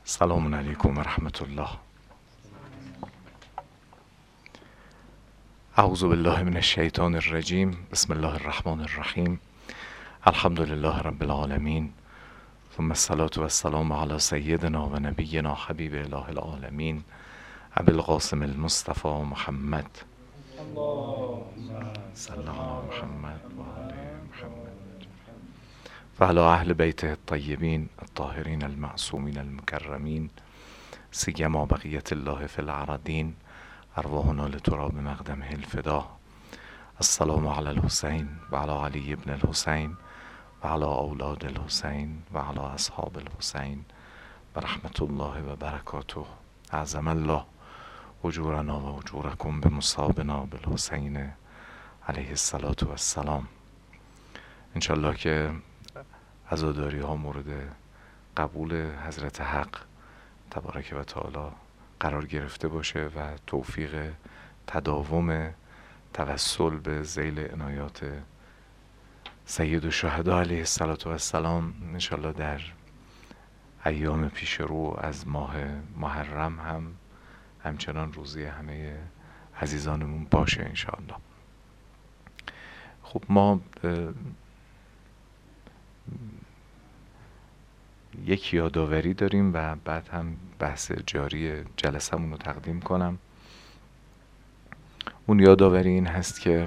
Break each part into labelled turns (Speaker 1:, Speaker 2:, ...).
Speaker 1: سلام علیکم و رحمت الله. اعوذ بالله من الشیطان الرجیم. بسم الله الرحمن الرحیم. الحمد لله رب العالمین، ثم الصلاة و السلام علی سیدنا و نبینا حبیب اله العالمین ابی القاسم المصطفى محمد. صلی علی محمد و آل محمد و علی اهل بیته الطیبین الطاهرین المعصومین المکرمین، سیما بقیت الله فی الارضین، ارواحنا لتراب مقدمه الفدا. السلام علی الحسین و علی علی ابن الحسین و علی اولاد الحسین و علی اصحاب الحسین و رحمت الله و برکاته. اعظم الله اجورنا و اجورکم بمصابنا بالحسین علیه الصلاة و السلام. انشالله که عزاداری ها مورد قبول حضرت حق تبارک و تعالی قرار گرفته باشه و توفیق تداوم توسل به ذیل عنایات سید الشهدا علیه السلام انشالله در ایام پیش رو از ماه محرم همچنان روزی همه عزیزانمون باشه انشالله. خب ما یک یادآوری داریم و بعد هم بحث جاری جلسمون رو تقدیم کنم. اون یادآوری این هست که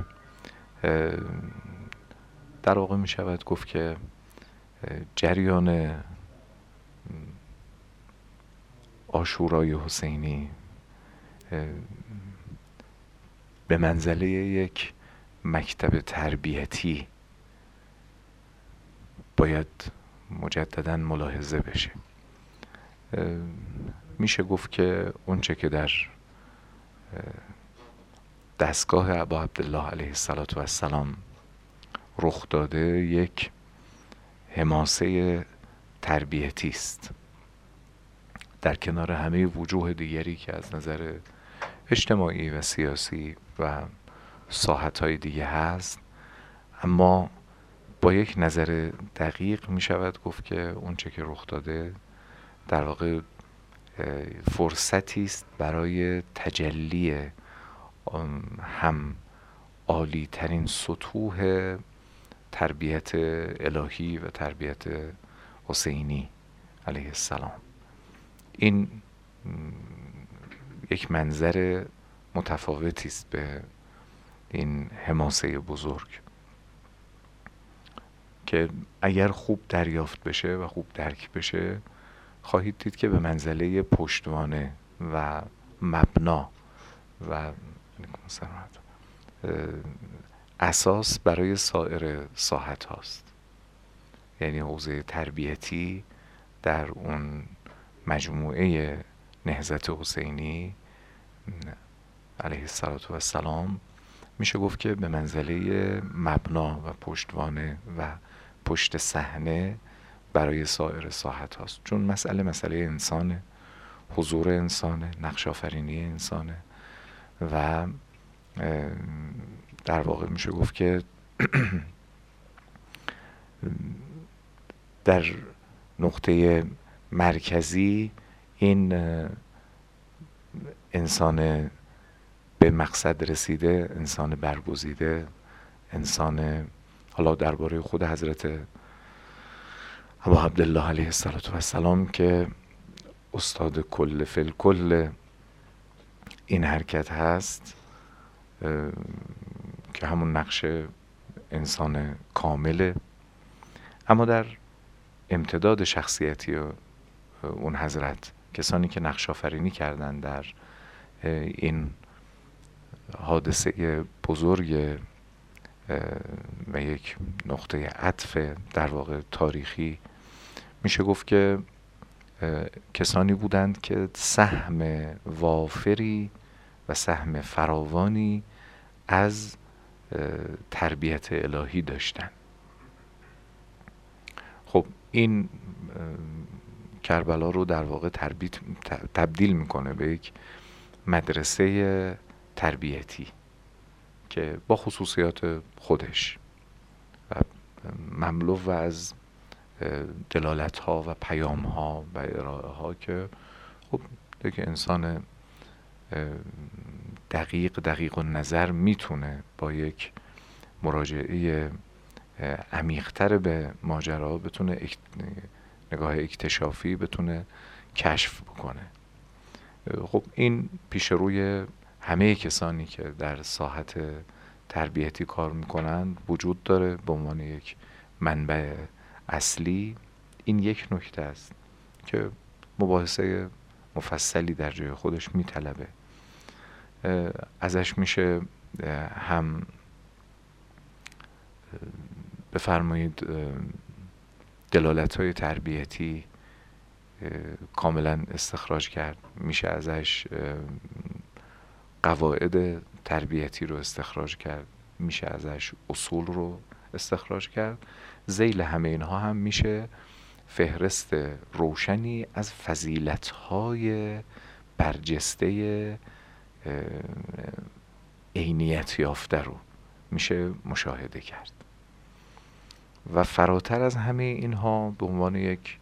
Speaker 1: در واقع می شود گفت که جریان عاشورای حسینی به منزله یک مکتب تربیتی باید مجددا ملاحظه بشه. میشه گفت که اونچه که در دستگاه ابا عبدالله علیه السلام رخ داده یک حماسه تربیتی است، در کنار همه وجوه دیگری که از نظر اجتماعی و سیاسی و ساحت‌های دیگه هست، اما با یک نظر دقیق می شود گفت که اونچه که رخ داده در واقع فرصتی است برای تجلی هم عالی ترین سطوح تربیت الهی و تربیت حسینی علیه السلام. این یک منظر متفاوتی است به این حماسه بزرگ که اگر خوب دریافت بشه و خوب درک بشه خواهید دید که به منزله پشتوانه و مبنا و اساس برای سایر ساحت هاست. یعنی حوزه تربیتی در اون مجموعه نهضت حسینی علیه السلام میشه گفت که به منزله مبنا و پشتوانه و پشت صحنه برای سایر ساحت هاست، چون مسئله انسانه، حضور انسانه، نقش آفرینی انسانه و در واقع میشه گفت که در نقطه مرکزی این انسان به مقصد رسیده، انسان برگزیده، انسان، حالا درباره خود حضرت ابا عبدالله علیه السلام که استاد کل فی الکل این حرکت هست که همون نقش انسان کامله، اما در امتداد شخصیتی اون حضرت کسانی که نقش آفرینی کردن در این حادثه بزرگ و یک نقطه عطف در واقع تاریخی، میشه گفت که کسانی بودند که سهم وافری و سهم فراوانی از تربیت الهی داشتند. خب این کربلا رو در واقع تبدیل میکنه به یک مدرسه تربیتی که با خصوصیات خودش و مملو از دلالت ها و پیام ها و ارائه ها که خب دیگه انسان دقیق و نظر میتونه با یک مراجعه عمیق‌تر به ماجرا بتونه نگاه اکتشافی بتونه کشف بکنه. خب این پیش روی همه کسانی که در ساحت تربیتی کار میکنن وجود داره به عنوان یک منبع اصلی. این یک نکته است که مباحثه مفصلی در جای خودش میطلبه. ازش میشه هم بفرمایید دلالت‌های تربیتی کاملا استخراج کرد، میشه ازش قواعد تربیتی رو استخراج کرد، میشه ازش اصول رو استخراج کرد. ذیل همه اینها هم میشه فهرست روشنی از فضیلت‌های برجسته عینیت یافته رو میشه مشاهده کرد. و فراتر از همه اینها به عنوان یک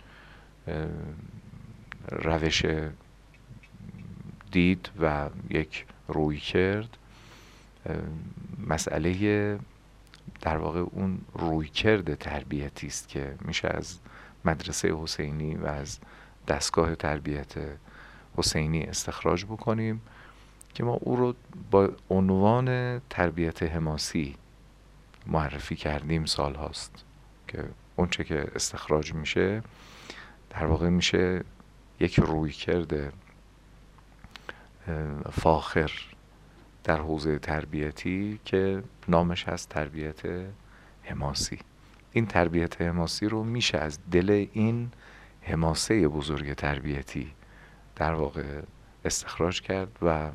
Speaker 1: روش دید و یک روی کرد، مسئله در واقع اون روی کرد تربیتی است که میشه از مدرسه حسینی و از دستگاه تربیت حسینی استخراج بکنیم که ما او رو با عنوان تربیت حماسی معرفی کردیم سال هاست که اون چه که استخراج میشه در واقع میشه یک رویکرد فاخر در حوزه تربیتی که نامش هست تربیت حماسی. این تربیت حماسی رو میشه از دل این حماسه بزرگ تربیتی در واقع استخراج کرد و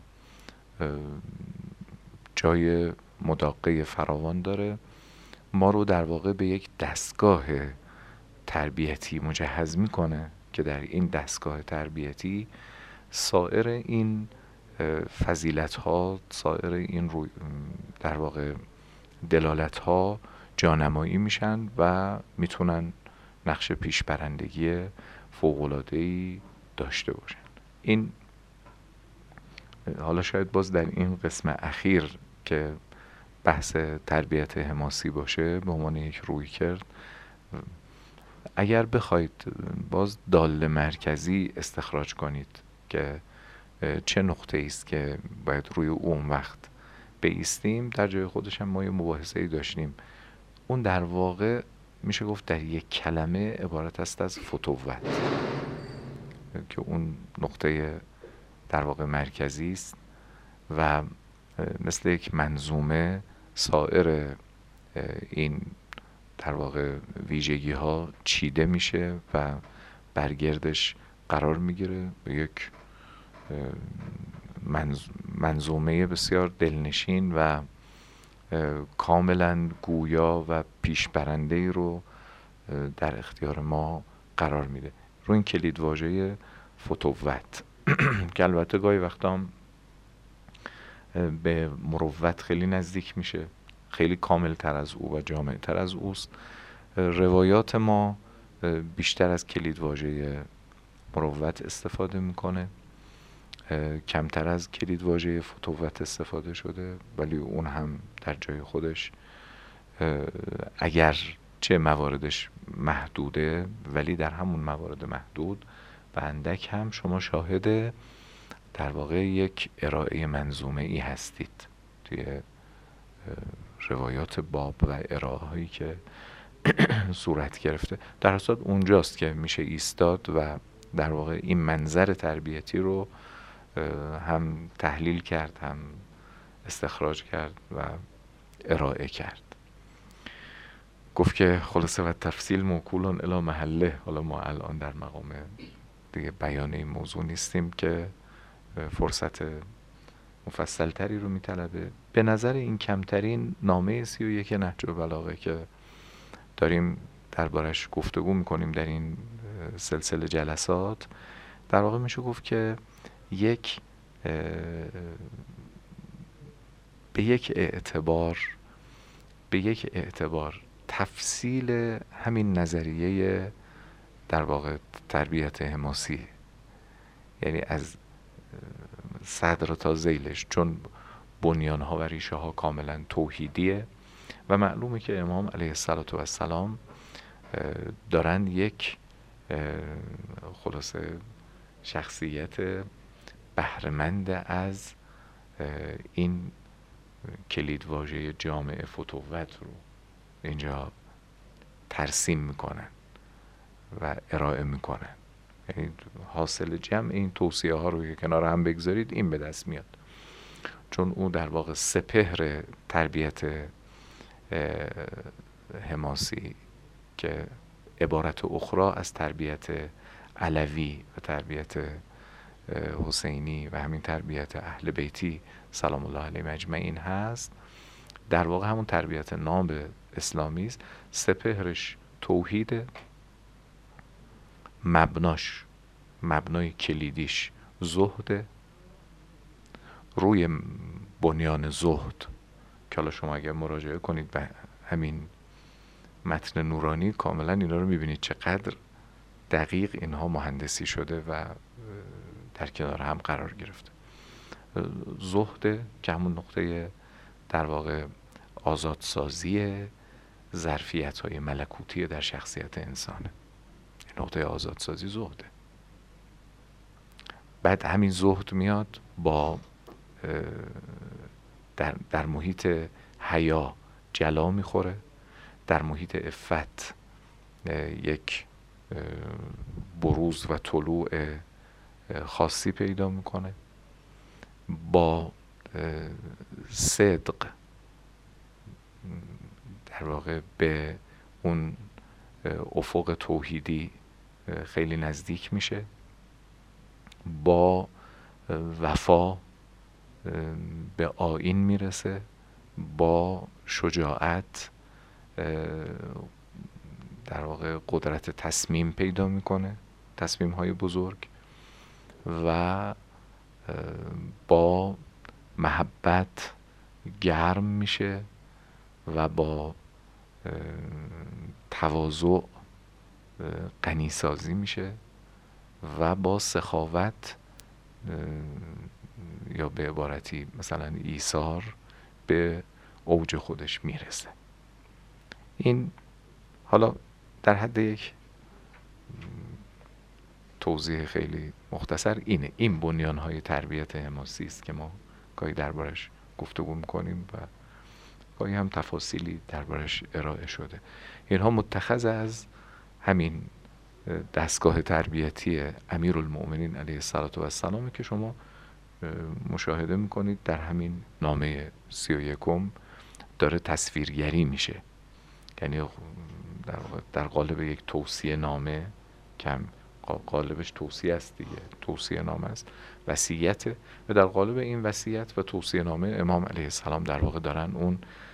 Speaker 1: جای مداقه فراوان داره. ما رو در واقع به یک دستگاه تربیتی مجهز میکنه که در این دستگاه تربیتی سایر این فضیلت ها، سایر این در واقع دلالت ها جانمایی میشن و میتونن نقش پیشبرندگی فوق‌العاده‌ای داشته باشن. این حالا شاید باز در این قسم اخیر که بحث تربیت حماسی باشه به عنوان یک رویکرد، اگر بخواید باز دال مرکزی استخراج کنید که چه نقطه است که باید روی اون وقت بایستیم، در جای خودش هم ما یه مباحثه‌ای داشتیم. اون در واقع میشه گفت در یک کلمه عبارت است از فتوت که اون نقطه در واقع مرکزی است و مثل یک منظومه سایر این در واقع ویژگی ها چیده میشه و برگردش قرار میگیره به یک منظومه بسیار دلنشین و کاملا گویا و پیشبرنده‌ای رو در اختیار ما قرار میده. رو این کلید واژه فتوت که البته گاهی وقتا به مروت خیلی نزدیک میشه، خیلی کامل تر از او و جامع تر از اوست. روایات ما بیشتر از کلید واژه مروت استفاده میکنه، کمتر از کلید واژه فتوت استفاده شده، ولی اون هم در جای خودش اگر چه مواردش محدوده، ولی در همون موارد محدود و اندک هم شما شاهد در واقع یک ارائه منظومه ای هستید توی روایات باب و ارائه هایی که صورت گرفته. در اصل اونجاست که میشه ایستاد و در واقع این منظر تربیتی رو هم تحلیل کرد، هم استخراج کرد و ارائه کرد. گفت که خلاصه و تفصیل موکول الی محله. حالا ما الان در مقام دیگه بیان این موضوع نیستیم که فرصت مفصل تری رو میطلبه. به نظر این کمترین نامه 31 نهج البلاغه که داریم دربارش گفتگو میکنیم در این سلسله جلسات، در واقع میشه گفت که به یک اعتبار تفصیل همین نظریه در واقع تربیت حماسی، یعنی از صدر تا ذیلش، چون بنیانها و ریشه ها کاملا توحیدیه و معلومه که امام علیه السلام دارن یک خلاصه شخصیت بهره‌مند از این کلیدواژه جامع فتوت رو اینجا ترسیم میکنن و ارائه میکنن. یعنی حاصل جمع این توصیه ها رو که کنار هم بگذارید این به دست میاد، چون او در واقع سپهر تربیت حماسی که عبارت اخرى از تربیت علوی و تربیت حسینی و همین تربیت اهل بیتی سلام الله علیهم اجمعین هست، در واقع همون تربیت ناب اسلامی است. سپهرش توحید، مبنای کلیدیش زهد. روی بنیان زهد که حالا شما اگر مراجعه کنید به همین متن نورانی کاملا اینا رو میبینید چقدر دقیق اینها مهندسی شده و در کنار هم قرار گرفته. زهد که همون نقطه در واقع آزادسازی ظرفیت های ملکوتی در شخصیت انسانه. نقطه آزادسازی زهده. بعد همین زهد میاد با در محیط حیا جلا میخوره، در محیط عفت یک بروز و طلوع خاصی پیدا میکنه، با صدق در واقع به اون افق توحیدی خیلی نزدیک میشه، با وفا به آیین میرسه، با شجاعت در واقع قدرت تصمیم پیدا میکنه، تصمیم های بزرگ، و با محبت گرم میشه و با تواضع غنیسازی میشه و با سخاوت یا به عبارتی مثلا ایثار به اوج خودش میرسه. این حالا در حد یک توضیح خیلی مختصر اینه. این بنیان‌های تربیت حماسی است که ما گاهی دربارش گفتگو می‌کنیم و گاهی هم تفاصیلی دربارش ارائه شده. اینها متخذ از همین دستگاه تربیتی امیرالمؤمنین علیه السلام که شما مشاهده می‌کنید در همین نامه 31 داره تصویرگری میشه. یعنی در قالب یک توصیه نامه، کم قالبش توصیه است دیگه، توصیه نامه است، وصیت، و در قالب این وصیت و توصیه نامه امام علیه السلام در واقع دارن اون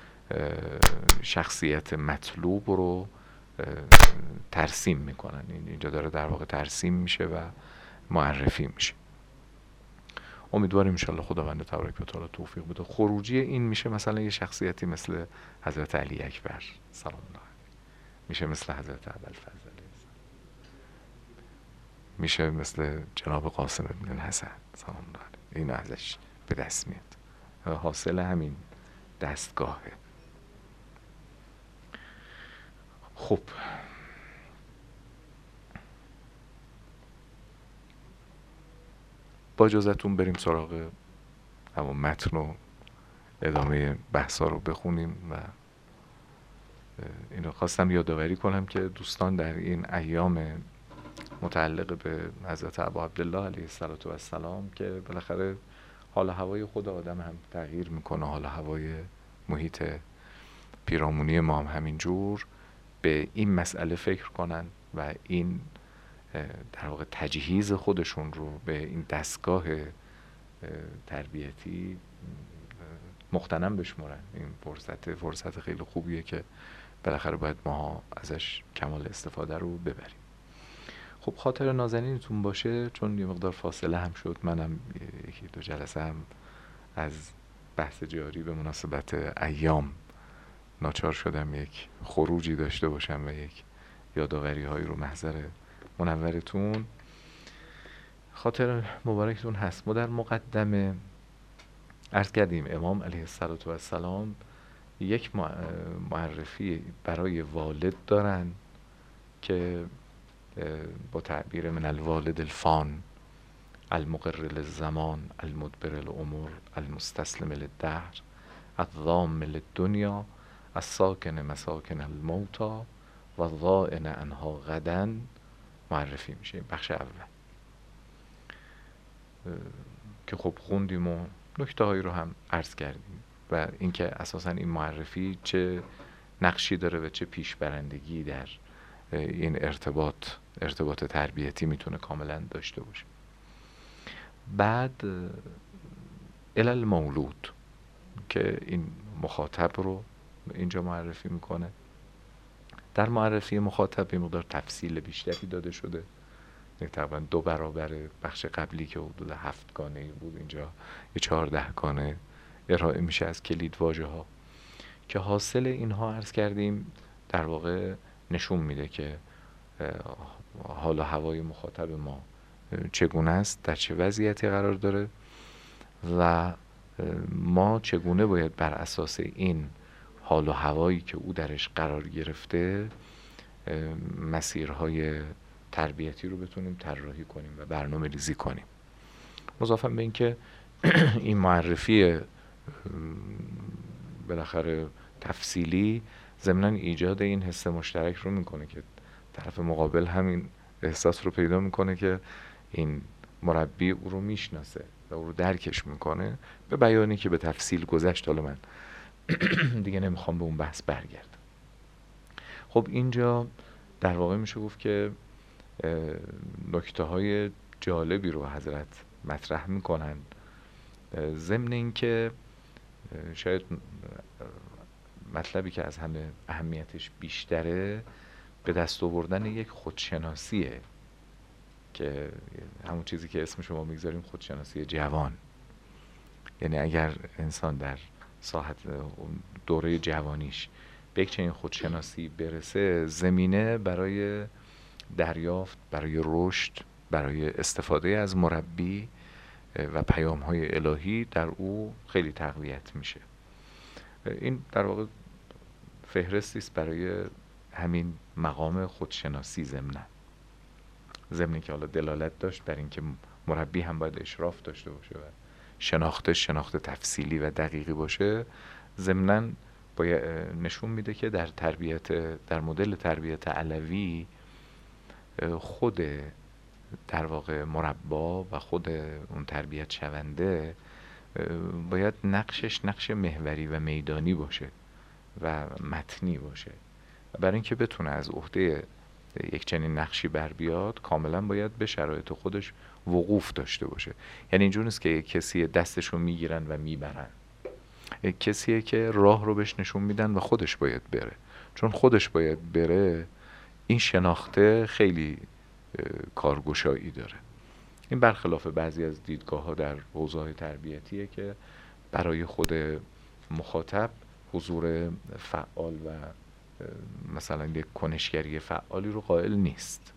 Speaker 1: شخصیت مطلوب رو ترسیم میکنن. اینجا داره در واقع ترسیم میشه و معرفی میشه. امیدواریم انشالله خداوند تبارک و تعالی توفیق بده. خروجی این میشه مثلا یه شخصیتی مثل حضرت علی اکبر سلام الله علیه، میشه مثل حضرت ابوالفضل علیه السلام، میشه مثل جناب قاسم ابن الحسن سلام الله علیه. این ازش به دست میاد، حاصل همین دستگاهه. خب با اجازتون بریم سراغ همون متن و ادامه بحثا رو بخونیم. و اینو خواستم یادآوری کنم که دوستان در این ایام متعلق به حضرت ابا عبدالله علیه السلام که بالاخره حال هوای خود آدم هم تغییر میکنه، حال هوای محیط پیرامونی ما هم همینجور، به این مسئله فکر کنن و این در واقع تجهیز خودشون رو به این دستگاه تربیتی مغتنم بشمرن. این فرصت خیلی خوبیه که بالاخره باید ما ازش کمال استفاده رو ببریم. خب خاطر نازنینتون باشه، چون یه مقدار فاصله هم شد، منم یکی دو جلسه هم از بحث جاری به مناسبت ایام ناچار شدم یک خروجی داشته باشم و یک یادآوری هایی رو محضر منورتون خاطر مبارکتون هست. ما در مقدمه عرض کردیم امام علیه السلام یک معرفی برای والد دارن که با تعبیر من الوالد الفان المقر للزمان المدبر الامور المستسلم للدهر الضام للدنیا الساکن مساکن الموتى و الضائن عنها غدا معرفی میشه. بخش اول که خب خوندیم و نکته هایی رو هم عرض کردیم و اینکه اساسا این معرفی چه نقشی داره و چه پیشبرندگی در این ارتباط تربیتی میتونه کاملا داشته باشه. بعد علل مولود که این مخاطب رو اینجا معرفی میکنه. در معرفی مخاطب این مقدار تفصیل بیشتری داده شده، تقریبا 2 برابر بخش قبلی که حدود 7 گانه بود، اینجا یه 14 گانه ارائه میشه از کلید واژه ها که حاصل اینها عرض کردیم در واقع نشون میده که حال و هوای مخاطب ما چگونه است، در چه وضعیتی قرار داره و ما چگونه باید بر اساس این حال و هوایی که او درش قرار گرفته مسیرهای تربیتی رو بتونیم طراحی کنیم و برنامه ریزی کنیم. مضافاً به این که این معرفی بالاخره تفصیلی ضمناً ایجاد این حس مشترک رو میکنه که طرف مقابل همین احساس رو پیدا میکنه که این مربی او رو میشناسه و او رو درکش میکنه، به بیانی که به تفصیل گذشت. حالا من دیگه نمیخوام به اون بحث برگردم. خب اینجا در واقع میشه گفت که نکته های جالبی رو حضرت مطرح میکنن، ضمن این که شاید مطلبی که از همه اهمیتش بیشتره به دست آوردن یک خودشناسیه که همون چیزی که اسم شما میگذاریم خودشناسی جوان. یعنی اگر انسان در ساحت دوره جوانیش به یک چنین خودشناسی برسه، زمینه برای دریافت، برای رشد، برای استفاده از مربی و پیام‌های الهی در او خیلی تقویت میشه. این در واقع فهرستی است برای همین مقام خودشناسی ضمن که حالا دلالت داشت بر اینکه مربی هم باید اشراف داشته باشه و شناخت تفصیلی و دقیقی باشه، ضمناً نشون میده که در مدل تربیت علوی خود در واقع مربا و خود اون تربیت شونده باید نقشش نقش محوری و میدانی باشه و متنی باشه. برای اینکه بتونه از عهده یک چنین نقشی بر بیاد، کاملا باید به شرایط خودش وقوف داشته باشه. یعنی اینجور نیست که کسی دستشو میگیرن و میبرن، کسیه که راه رو بهش نشون میدن و خودش باید بره. چون خودش باید بره، این شناخته خیلی کارگشایی داره. این برخلاف بعضی از دیدگاه ها در حوزه‌های تربیتیه که برای خود مخاطب حضور فعال و مثلا یک کنشگری فعالی رو قائل نیست،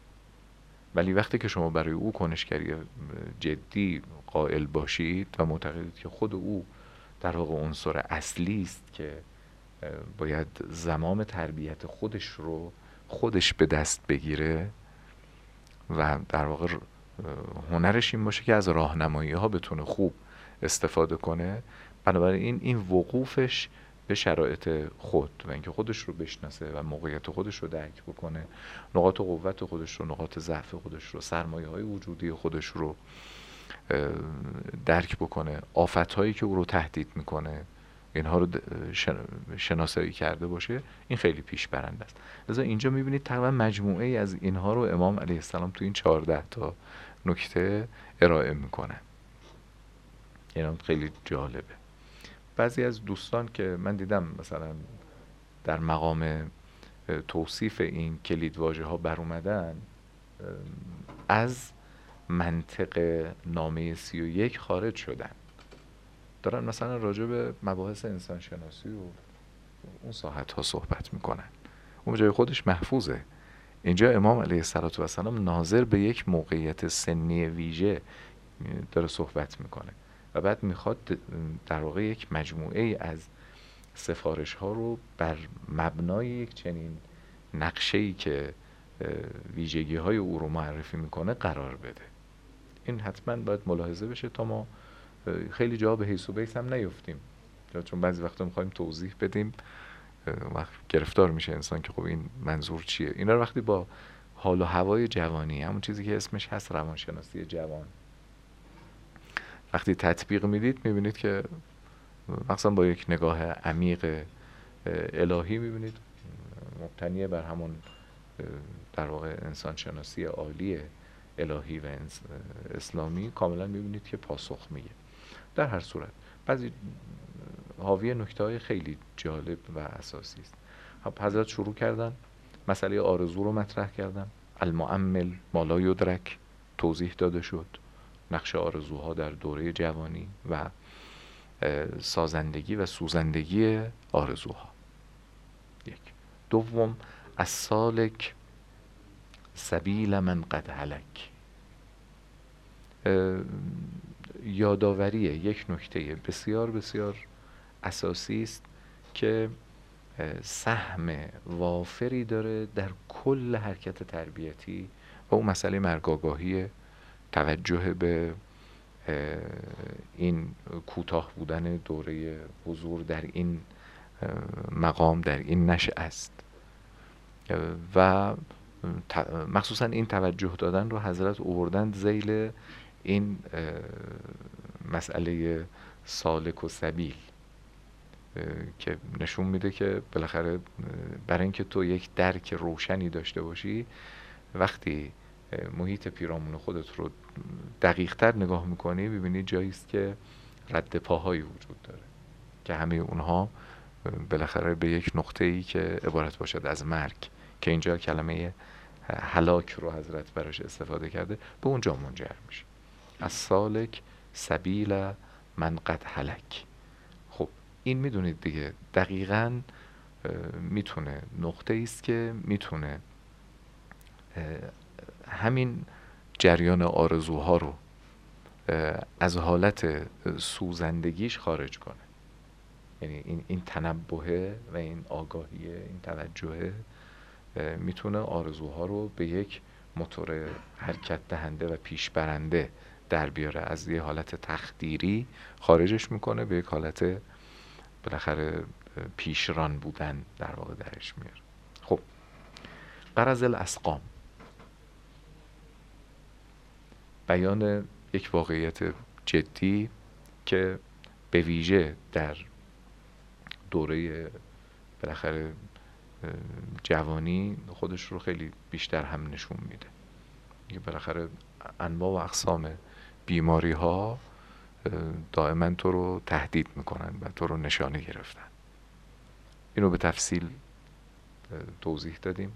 Speaker 1: ولی وقتی که شما برای او کنشگری جدی قائل باشید و معتقدید که خود او در واقع عنصر اصلی است که باید زمام تربیت خودش رو خودش به دست بگیره و در واقع هنرش این باشه که از راهنمایی ها بتونه خوب استفاده کنه، بنابراین این وقوفش به شرایط خود و اینکه خودش رو بشناسه و موقعیت خودش رو درک بکنه، نقاط قوت خودش رو، نقاط ضعف خودش رو، سرمایه های وجودی خودش رو درک بکنه، آفت هایی که او رو تهدید میکنه اینها رو شناسایی کرده باشه، این خیلی پیش برنده است. لذا اینجا میبینید تقریبا مجموعه ای از اینها رو امام علیه السلام تو این 14 تا نکته ارائه میکنه. این خیلی جالبه. بعضی از دوستان که من دیدم مثلا در مقام توصیف این کلید واژه ها بر اومدن، از منطق نامه 31 خارج شدن، دارن مثلا راجع به مباحث انسان شناسی و اون ساحت ها صحبت میکنن. اون جای خودش محفوظه. اینجا امام علیه السلام ناظر به یک موقعیت سنی ویژه داره صحبت میکنه و بعد میخواد در واقع یک مجموعه از سفارش ها رو بر مبنای یک چنین نقشه‌ای که ویژگی های او رو معرفی میکنه قرار بده. این حتما باید ملاحظه بشه تا ما خیلی جا به حیث و بیس هم نیفتیم، چون بعضی وقتا میخوایم توضیح بدیم وقت گرفتار میشه انسان که خب این منظور چیه. اینا رو وقتی با حال و هوای جوانی، همون چیزی که اسمش هست روانشناسی جوان، وقتی تطبیق میدید میبینید که مثلا با یک نگاه عمیق الهی میبینید مبتنی بر همون در واقع انسان شناسی عالی الهی و اسلامی کاملا میبینید که پاسخ میگه. در هر صورت بعضی حاوی نکته‌های خیلی جالب و اساسی است. حضرت شروع کردن مسئله آرزو رو مطرح کردن. المؤمل ما لا یدرک توضیح داده شد، نقش آرزوها در دوره جوانی و سازندگی و سوزندگی آرزوها. یک. دوم، السالک سبیل من قد هلک. یادآوری یک نکته بسیار بسیار اساسی است که سهم وافری داره در کل حرکت تربیتی و اون مسئله مرگ‌آگاهی، توجه به این کوتاه بودن دوره حضور در این مقام، در این نشأه است و مخصوصا این توجه دادن رو حضرت آوردند ذیل این مسئله سالک و سبیل که نشون میده که بالاخره برای اینکه تو یک درک روشنی داشته باشی، وقتی محیط پیرامون خودت رو دقیق تر نگاه میکنی ببینی جاییست که رد پاهایی وجود داره که همه اونها بالاخره به یک نقطه‌ای که عبارت باشد از مرگ، که اینجا کلمه هلاک رو حضرت براش استفاده کرده، به اونجا منجر میشه. از سالک سبیل من قد هلک. خب این میدونید دیگه دقیقاً میتونه نقطه ایست که میتونه همین جریان آرزوها رو از حالت سوزندگیش خارج کنه. یعنی این تنبهه و این آگاهیه، این توجهه میتونه آرزوها رو به یک موتور حرکت دهنده و پیش برنده در بیاره، از یه حالت تخدیری خارجش میکنه به یک حالت بالاخره پیشران بودن در واقع درش میاره. خب غرض الاسقام، بیان یک واقعیت جدی که به ویژه در دوره بالاخره جوانی خودش رو خیلی بیشتر هم نشون میده. بالاخره انواع و اقسام بیماری ها دائما تو رو تهدید میکنن و تو رو نشانه گرفتن. اینو به تفصیل توضیح دادیم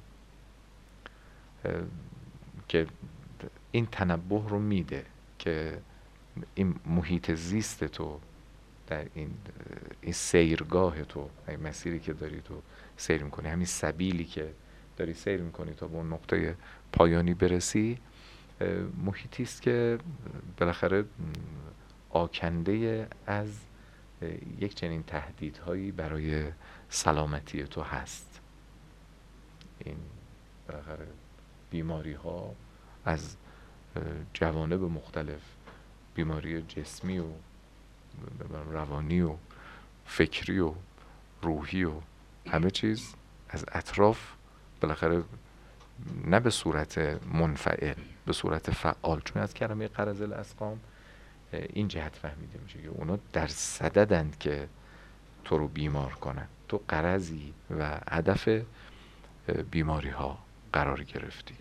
Speaker 1: که این تنبه رو میده که این محیط زیست تو در این سیرگاه تو، این مسیری که داری تو سیر میکنی، همین سبیلی که داری سیر میکنی تا به اون نقطه پایانی برسی، محیطی است که بالاخره آکنده از یک چنین تهدیدهایی برای سلامتی تو هست. این بالاخره بیماری ها از جوانب مختلف، بیماری جسمی و روانی و فکری و روحی و همه چیز از اطراف بالاخره نه به صورت منفعل، به صورت فعال، چون از کلمه غرض الاسقام این جهت فهمیده میشه که اونا در صددند که تو رو بیمار کنن. تو غرضی و هدف بیماری ها قرار گرفتی.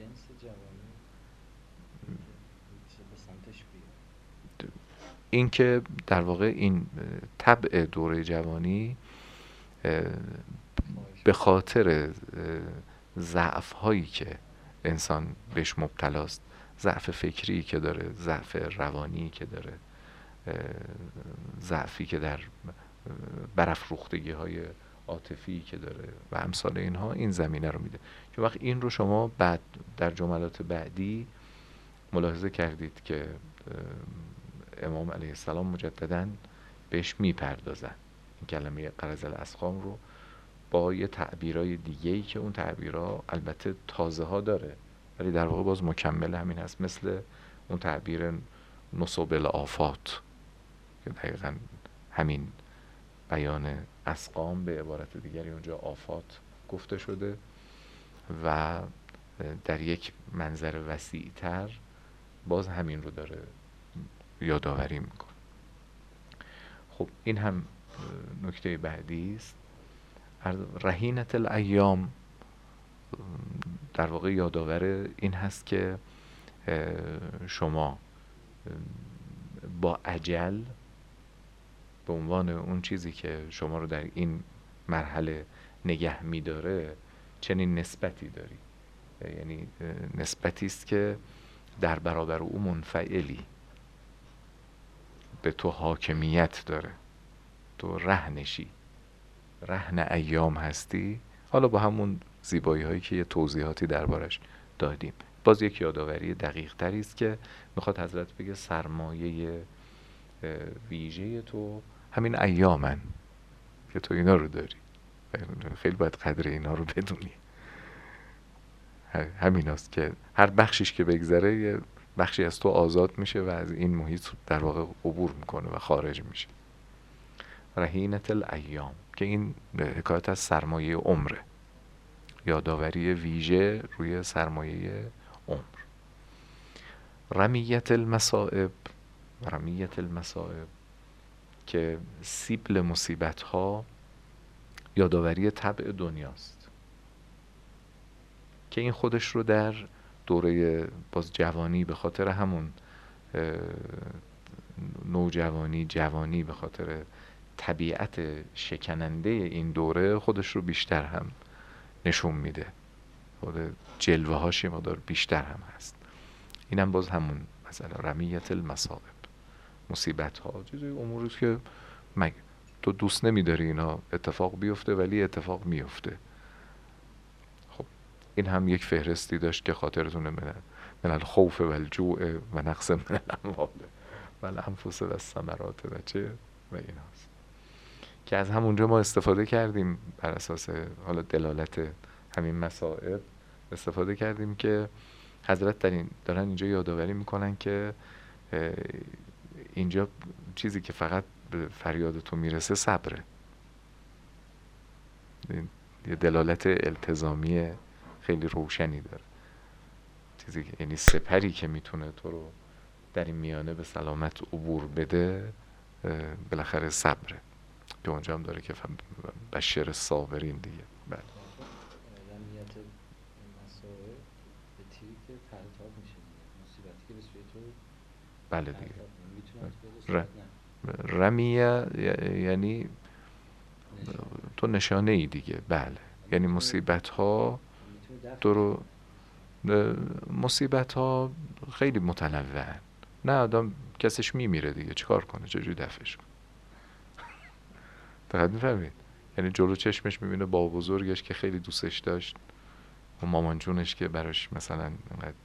Speaker 1: این که در واقع این طبع دوره جوانی به خاطر ضعف هایی که انسان بهش مبتلاست، ضعف فکری که داره، ضعف روانی که داره، ضعفی که در برافروختگی های عاطفی که داره و امثال اینها این زمینه رو میده که وقت این رو شما بعد در جملات بعدی ملاحظه کردید که امام علیه السلام مجدداً بهش میپردازن. این کلمه غرض الاسقام رو با یه تعبیرای دیگه‌ای که اون تعبیرها البته تازه ها داره ولی در واقع باز مکمل همین هست، مثل اون تعبیر نصب الآفات که دقیقاً همین بیان اسقام به عبارت دیگری اونجا آفات گفته شده و در یک منظر وسیع‌تر باز همین رو داره یادآوری میکنه. خب این هم نکته بعدی است. رهینت الایام در واقع یادآور این هست که شما با اجل به عنوان اون چیزی که شما رو در این مرحله نگه می‌داره چنین نسبتی داری، یعنی نسبتی است که در برابر او منفعلی، به تو حاکمیت داره، تو رهنشی، رهن ایام هستی. حالا با همون زیبایی هایی که یه توضیحاتی دربارش دادیم، باز یک یادآوری دقیق تری است که میخواد حضرت بگه سرمایه ویژه تو همین ایامن که تو اینا رو داری، خیلی باید قدر اینا رو بدونی. همین است که هر بخشیش که بگذره یه بخشی از تو آزاد میشه و از این محیط در واقع عبور میکنه و خارج میشه. رهینت الایام که این حکایت از سرمایه عمره، یادآوری ویژه روی سرمایه عمر. رمیت المصائب، رمیت المصائب که سیبل مصیبت ها یادآوری طبع دنیاست که این خودش رو در دوره باز جوانی به خاطر همون نوجوانی، جوانی به خاطر طبیعت شکننده این دوره خودش رو بیشتر هم نشون میده، خود جلوه هاش مقدار بیشتر هم هست. اینم باز همون مثلا رمیت المصائب، مصیبت ها چیزی اموری که مگه تو دوست نمیداری اینا اتفاق بیفته ولی اتفاق میفته. خب این هم یک فهرستی داشت که خاطرتونه، من الخوف و الجوع و نقص من الاموال و الانفس و الثمرات و چه و این هاست که از همونجا ما استفاده کردیم بر اساس حالا دلالت همین مصائب استفاده کردیم که حضرت دارن اینجا یادآوری میکنن که اینجا چیزی که فقط به فریاد تو میرسه صبره. یه دلالت التزامی خیلی روشنی داره، چیزی که یعنی سپری که میتونه تو رو در این میانه به سلامت عبور بده بالاخره صبره که اونجا هم داره که بشر صابرین دیگه. بله
Speaker 2: رمیت مسائل به تیری که پرتاب میشه، مصیبتی که به سوی تو
Speaker 1: بله دیگه.
Speaker 2: میتونه
Speaker 1: رمیه یعنی تو نشانه ای دیگه. بله یعنی مصیبت ها مصیبت ها خیلی متنوعن. نه آدم کسش میمیره دیگه چیکار کنه، چجوری دفعش کنه؟ دقیق میفهمید؟ یعنی جلو چشمش میبینه بابا بزرگش که خیلی دوستش داشت و مامان جونش که براش مثلا انقدر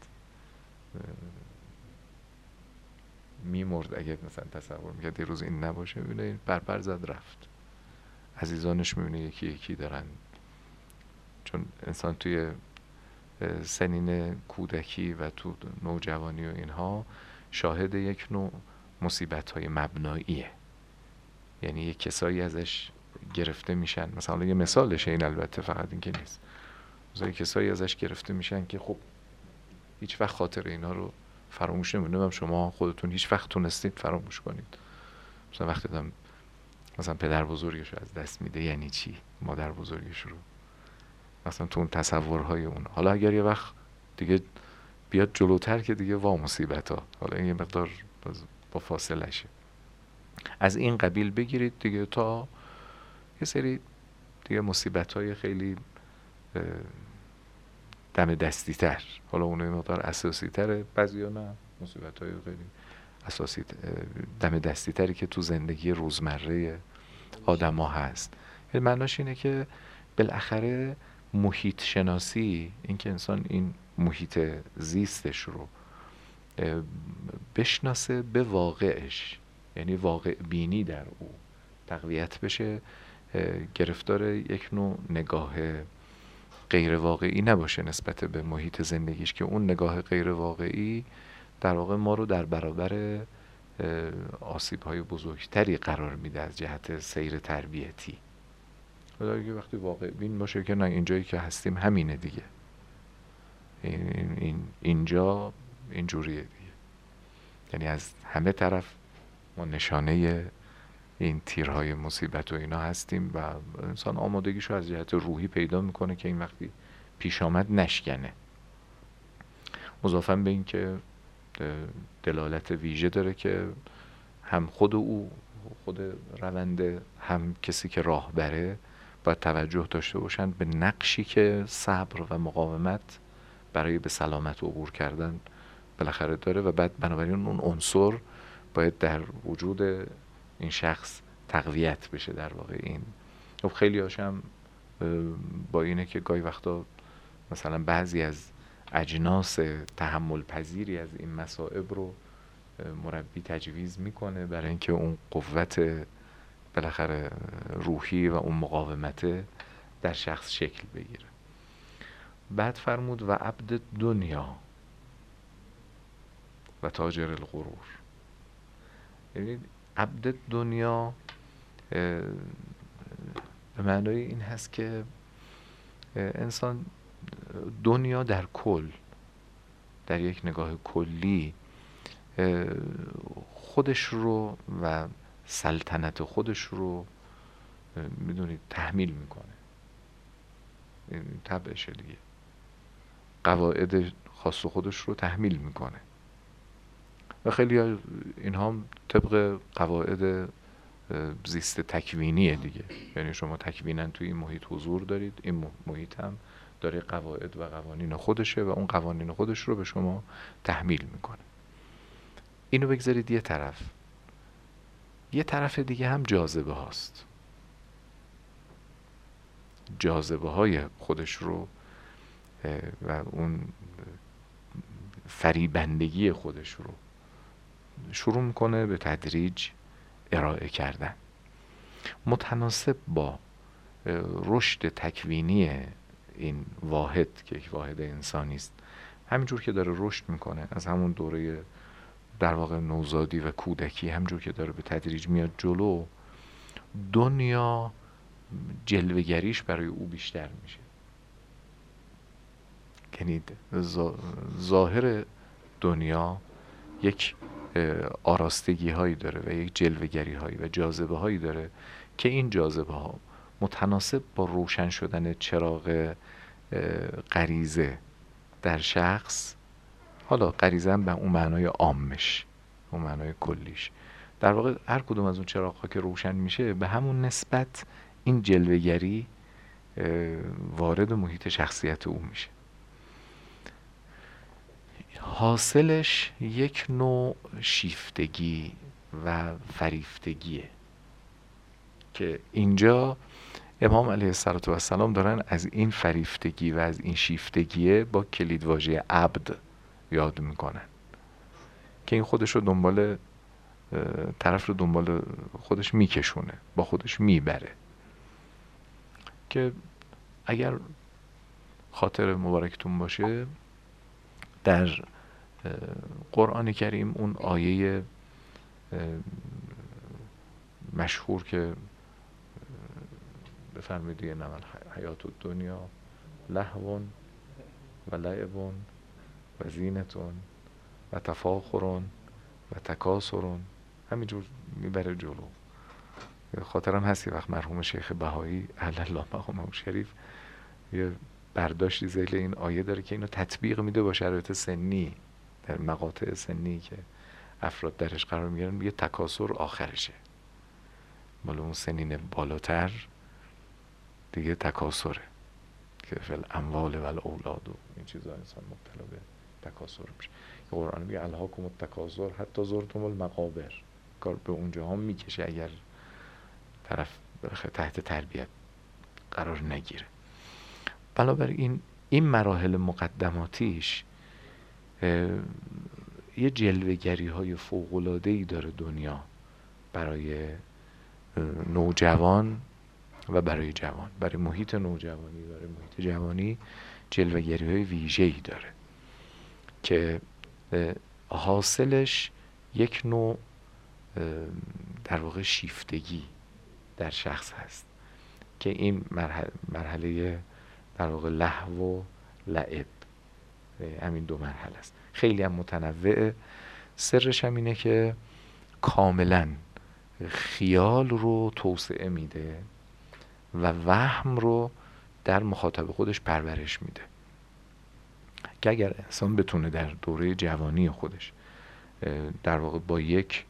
Speaker 1: میمرد اگه مثلا تصور میکرد یه روز این نباشه، میبینه بربر زد رفت. عزیزانش میبینه یکی یکی دارن، چون انسان توی سنین کودکی و تو نوجوانی و اینها شاهد یک نوع مصیبت‌های مبناییه، یعنی یک کسایی ازش گرفته میشن. مثلا یه مثالشه این، البته فقط این که نیست، مثلا کسایی ازش گرفته میشن که خب هیچ وقت خاطر اینا رو فراموش نمی‌کنم. شما خودتون هیچ وقت تونستید فراموش کنید؟ مثلا وقتی آدم مثلا پدر بزرگش رو از دست میده یعنی چی؟ مادر بزرگش رو مثلا تو اون تصورهای اون. حالا اگر یه وقت دیگه بیاد جلوتر که دیگه وا مصیبت ها، حالا این یه مقدار با فاصله شه، از این قبیل بگیرید دیگه تا یه سری دیگه مصیبت های خیلی دم دستی تر، حالا اون یه مقدار اساسی تره، بعضی ها نه، مصیبت های خیلی اساسی دم دستی تری که تو زندگی روزمره آدم ها هست. معناش اینه که بالاخره محیط شناسی، اینکه انسان این محیط زیستش رو بشناسه به واقعش، یعنی واقع بینی در او تقویت بشه، گرفتار یک نوع نگاه غیر واقعی نباشه نسبت به محیط زندگیش، که اون نگاه غیر واقعی در واقع ما رو در برابر آسیب‌های بزرگتری قرار میده از جهت سیر تربیتی. که وقتی واقع بین باشه که نه، اینجایی که هستیم همینه دیگه، اینجا اینجوریه دیگه، یعنی از همه طرف ما نشانه این تیرهای مصیبت و اینا هستیم و انسان آمادگیشو از جهت روحی پیدا میکنه که این وقتی پیش آمد نشکنه. مضافاً به این که دلالت ویژه داره که هم خود او، خود رونده، هم کسی که راه بره باید توجه داشته باشند به نقشی که صبر و مقاومت برای به سلامت عبور کردن بالاخره داره و بعد بنابراین اون عنصر باید در وجود این شخص تقویت بشه. در واقع این خیلی هاشم با اینه که گاهی وقتا مثلا بعضی از اجناس تحمل پذیری از این مصائب رو مربی تجویز میکنه برای اینکه اون قوت بالاخره روحی و اون مقاومت در شخص شکل بگیره. بعد فرمود و عبد دنیا و تاجر الغرور. یعنی عبد دنیا به معنای این هست که انسان دنیا در کل، در یک نگاه کلی خودش رو و سلطنت خودش رو میدونید تحمیل میکنه، این طبعشه دیگه، قواعد خاص خودش رو تحمیل میکنه و خیلی اینها هم طبق قواعد زیست تکوینیه دیگه، یعنی شما تکویناً توی این محیط حضور دارید، این محیط هم داره قواعد و قوانین خودشه و اون قوانین خودش رو به شما تحمیل میکنه. اینو بگذارید یه طرف. یه طرف دیگه هم جاذبه هاست، جاذبه های خودش رو و اون فریبندگی خودش رو شروع میکنه به تدریج ارائه کردن، متناسب با رشد تکوینی این واحد که یک واحد انسانی است. همینجور که داره رشد میکنه از همون دوره در واقع نوزادی و کودکی، همینجور که داره به تدریج میاد جلو، دنیا جلوه‌گریش برای او بیشتر میشه. یعنی ظاهر دنیا یک آراستگی هایی داره و یک جلوه‌گری هایی و جاذبه هایی داره که این جاذبه ها متناسب با روشن شدن چراغ غریزه در شخص، حالا غریزه هم به اون معنای عامش، اون معنای کلیش، در واقع هر کدوم از اون چراغ ها که روشن میشه به همون نسبت این جلوه‌گری وارد محیط شخصیت او میشه. حاصلش یک نوع شیفتگی و فریفتگیه که اینجا امام علیه السلام دارن از این فریفتگی و از این شیفتگیه با کلیدواژه عبد یاد میکنن که این خودش رو دنبال طرف رو دنبال خودش میکشونه، با خودش میبره. که اگر خاطر مبارکتون باشه در قرآن کریم اون آیه مشهور که بفرمایید دیگه، نمال حیات الدنیا لهو و لعب و زینتون و تفاخرون و تکاثرون، همینجور میبره جلو. خاطرم هست یه وقت مرحوم شیخ بهایی اعلی الله مقامه شریف یه برداشتی ذیل این آیه داره که اینو تطبیق میده با شرایط سنی، در مقاطع سنی که افراد درش قرار میگیرن، میگه تکاثر آخرشه، مال اون سنین بالاتر دیگه تکاثره که فل اموال و الاولاد و این چیزا انسان مبتلا به تکاثر میشه. قرآن میگه الهاکم التکاثر حتی زرتم المقابر، کار به اونجا هم میکشه اگر طرف تحت تربیت قرار نگیره. بنابراین این مراحل مقدماتیش یه جلوه‌گری های فوق‌العاده‌ای داره دنیا برای نوجوان و برای جوان، برای محیط نوجوانی، برای محیط جوانی جلوه‌گری های ویژه‌ای داره که حاصلش یک نوع در واقع شیفتگی در شخص هست که این مرحله در واقع لهو و لعب، همین دو مرحله است. خیلی هم متنوعه. سرش هم اینه که کاملا خیال رو توسعه میده و وهم رو در مخاطب خودش پرورش میده که اگر انسان بتونه در دوره جوانی خودش در واقع با یک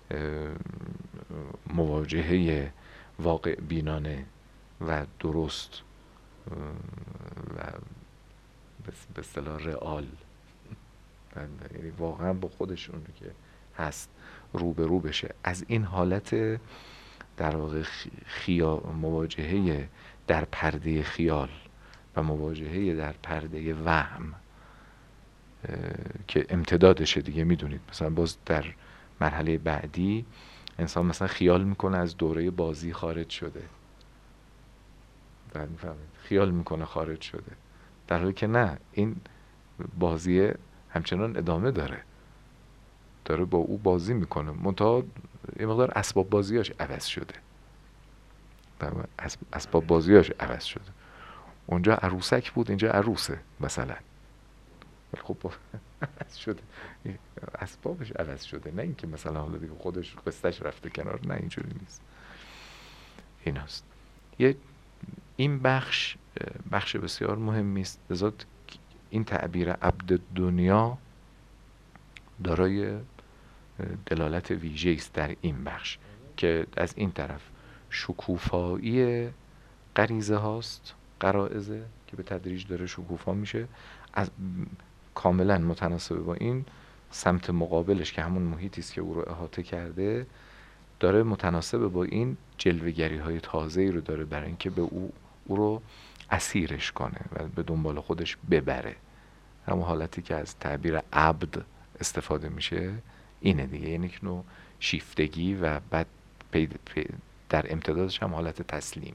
Speaker 1: مواجهه واقع بینانه و درست و به اصطلاح رئال، یعنی واقعا با خودش اون که هست روبرو بشه، از این حالت در واقع مواجهه در پرده خیال و مواجهه در پرده وهم که امتدادشه دیگه، میدونید مثلا باز در مرحله بعدی انسان مثلا خیال میکنه از دوره بازی خارج شده، خیال میکنه خارج شده، در حالی که نه، این بازی همچنان ادامه داره با او بازی میکنه، منتها یه مقدار اسباب بازیاش عوض شده، اسباب بازیاش عوض شده. اونجا عروسک بود، اینجا عروسه مثلا، ولی خب عوض شده، اسبابش عوض شده، نه اینکه مثلا حالا دیگه خودش قصهش رفته کنار، نه اینجوری نیست. ایناست این بخش بسیار مهمی است. لذا این تعبیر عبد دنیا دارای دلالت ویژه‌ای است در این بخش که از این طرف شکوفایی غریزه هاست، غرائزه که به تدریج داره شکوفا میشه، از کاملا متناسب با این سمت مقابلش که همون محیطی است که او رو احاطه کرده داره متناسب با این جلوه‌گری های تازه‌ای رو داره برای اینکه به او رو اسیرش کنه و به دنبال خودش ببره. همون حالتی که از تعبیر عبد استفاده میشه اینه دیگه، یعنی یک نوع شیفتگی و بعد در امتدادش هم حالت تسلیمه.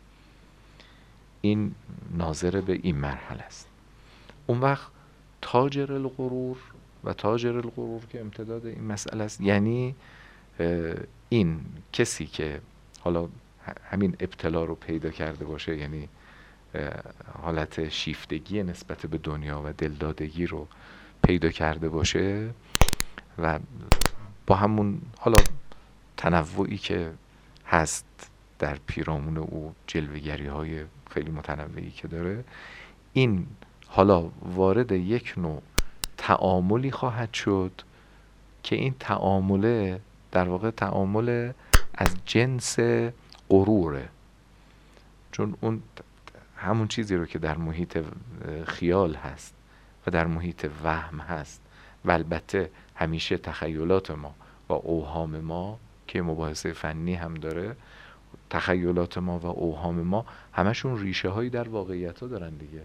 Speaker 1: این ناظر به این مرحله است. اون وقت تاجر الغرور و تاجر الغرور که امتداد این مسئله است، یعنی این کسی که حالا همین ابتلا رو پیدا کرده باشه، یعنی حالت شیفتگی نسبت به دنیا و دلدادگی رو پیدا کرده باشه و با همون حالا تنوعی که هست در پیرامون او، جلوه‌گری های خیلی متنوعی که داره، این حالا وارد یک نوع تعاملی خواهد شد که این تعامله در واقع تعامل از جنس غروره، چون اون همون چیزی رو که در محیط خیال هست و در محیط وهم هست و البته همیشه تخیلات ما و اوهام ما که مباحثه فنی هم داره، تخیلات ما و اوهام ما همشون ریشه هایی در واقعیت ها دارن دیگه،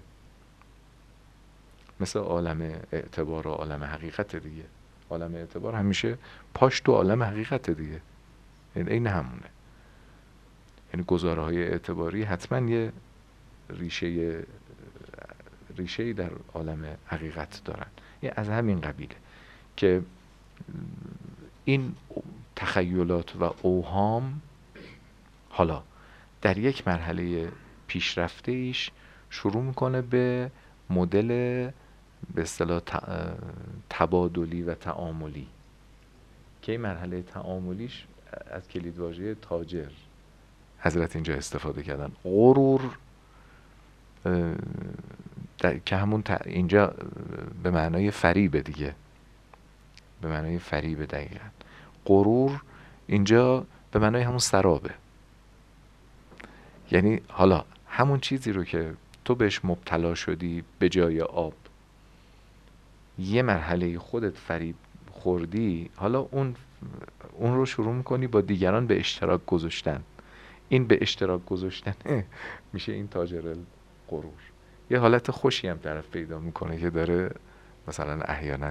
Speaker 1: مثل عالم اعتبار و عالم حقیقت دیگه. عالم اعتبار همیشه پاش تو عالم حقیقت دیگه، یعنی این همونه، یعنی گزاره های اعتباری حتما یه ریشه در عالم حقیقت دارن. این از همین قبیله که این تخیلات و اوهام حالا در یک مرحله پیشرفته ایش شروع میکنه به مدل به اصطلاح تبادلی و تعاملی که این مرحله تعاملیش از کلیدواژه تاجر حضرت اینجا استفاده کردن. غرور که همون اینجا به معنای فریب دیگه، به معنای فریب دقیقا. غرور اینجا به معنای همون سرابه، یعنی حالا همون چیزی رو که تو بهش مبتلا شدی به جای آب، یه مرحله خودت فریب خوردی، حالا اون رو شروع میکنی با دیگران به اشتراک گذاشتن. این به اشتراک گذاشتن میشه این تاجر الغرور. یه حالت خوشی هم طرف پیدا میکنه که داره مثلا احیانا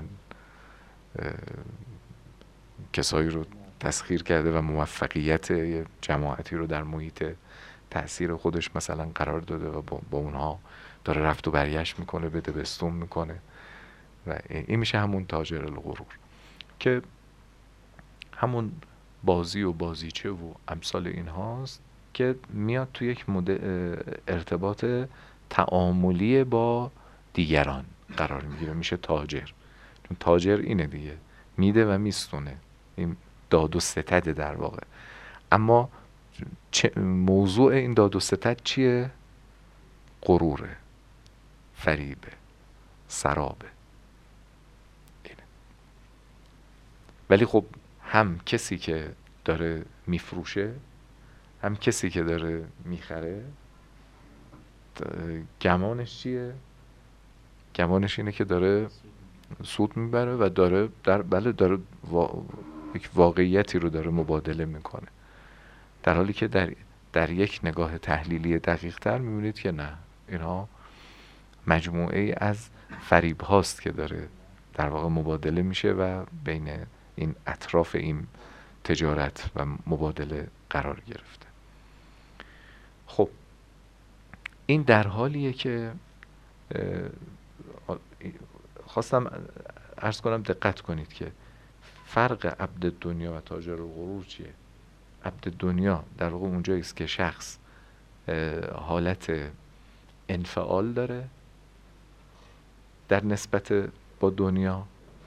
Speaker 1: کسایی رو تسخیر کرده و موفقیت یه جماعتی رو در محیط تأثیر خودش مثلا قرار داده و با اونها داره رفت و برگشت میکنه، بده بستون میکنه و این میشه همون تاجر الغرور که همون بازی و بازیچه و امثال این هاست که میاد تو یک ارتباط تعاملی با دیگران قرار میگیره، میشه تاجر. چون تاجر اینه دیگه، میده و میستونه، این داد و ستده در واقع. اما موضوع این داد و ستد چیه؟ غروره، فریبه، سرابه. اینه. ولی خب هم کسی که داره میفروشه هم کسی که داره میخره گمانش چیه؟ گمانش اینه که داره سود میبره و داره داره یک واقعیتی رو داره مبادله میکنه، در حالی که در یک نگاه تحلیلی دقیق تر میبینید که نه، اینها مجموعه ای از فریب هاست که داره در واقع مبادله میشه و بین این اطراف این تجارت و مبادله قرار گرفته. خب این در حالیه که خواستم عرض کنم دقت کنید که فرق عبد دنیا و تاجر الغرور چیه؟ عبد دنیا در واقع اونجاییست که شخص حالت انفعال داره در نسبت با دنیا.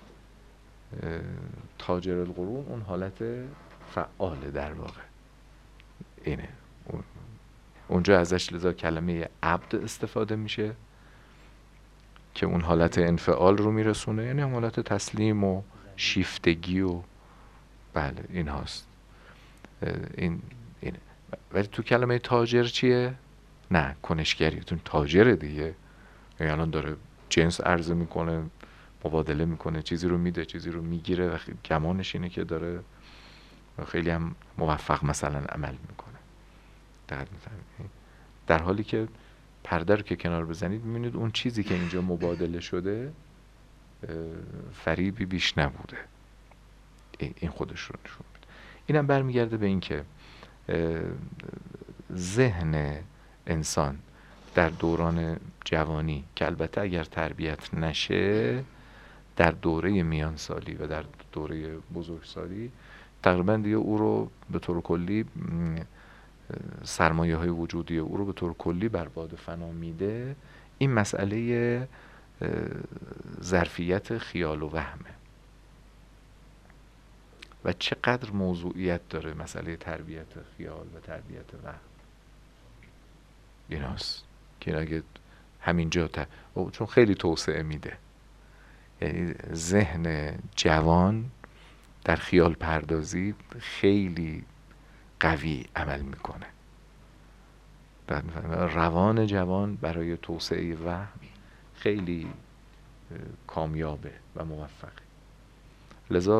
Speaker 1: تاجر القرون اون حالت فعاله در واقع. اینه اونجا ازش لذا کلمه عبد استفاده میشه که اون حالت انفعال رو میرسونه، یعنی حالت تسلیم و شیفتگی و بله این هاست. اینه. ولی تو کلمه تاجر چیه؟ نه کنشگری، تو تاجر دیگه، یعنی الان داره جنس عرضه میکنه، مبادله میکنه، چیزی رو میده چیزی رو میگیره و گمانش اینه که داره خیلی هم موفق مثلا عمل میکنه. در حالی که پرده رو که کنار بزنید میبینید اون چیزی که اینجا مبادله شده فریبی بیش نبوده. این خودش رو نشون میده. اینم برمیگرده به این که ذهن انسان در دوران جوانی که البته اگر تربیت نشه در دوره میانسالی و در دوره بزرگسالی تقریبا دیگه او رو به طور کلی سرمایه های وجودی او رو به طور کلی برباد و فنا میده. این مسئله ظرفیت خیال و وهمه و چقدر موضوعیت داره مسئله تربیت خیال و تربیت وهم. ایناست که اگه همینجا چون خیلی توسعه میده، یعنی ذهن جوان در خیال پردازی خیلی قوی عمل میکنه. روان جوان برای توسعه وهم خیلی کامیابه و موفقه. لذا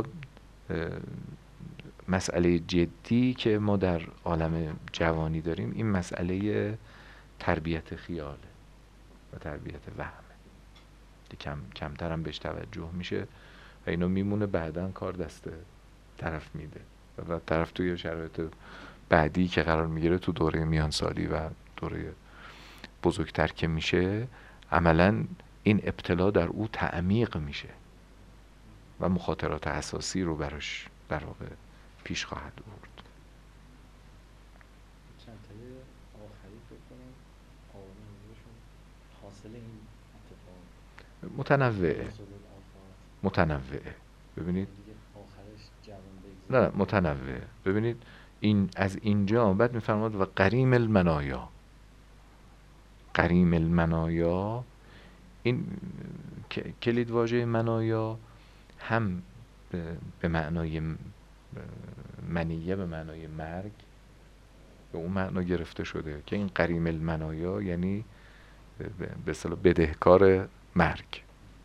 Speaker 1: مسئله جدی که ما در عالم جوانی داریم این مسئله تربیت خیاله و تربیت وهمه. کمتر هم بهش توجه میشه و اینو میمونه بعداً کار دست طرف میده و طرف توی شرایط بعدی که قرار میگیره تو دوره میانسالی و دوره بزرگتر که میشه عملاً این ابتلا در او تعمیق میشه و مخاطرات اساسی رو براش در واقع پیش خواهد برد.
Speaker 2: چند تای آخری فکر کنم آقایون حضورشون حاصل این اتفاق
Speaker 1: متنوعه. ببینید
Speaker 2: آخرش جوان
Speaker 1: نه متنوعه. ببینید این از اینجا بعد میفرماد و قریم المنایا. قریم المنایا این کلید واژه منایا هم به معنای منیه به معنای مرگ به اون معنا گرفته شده که این قریم المنایا یعنی به اصطلاح بدهکار مرگ،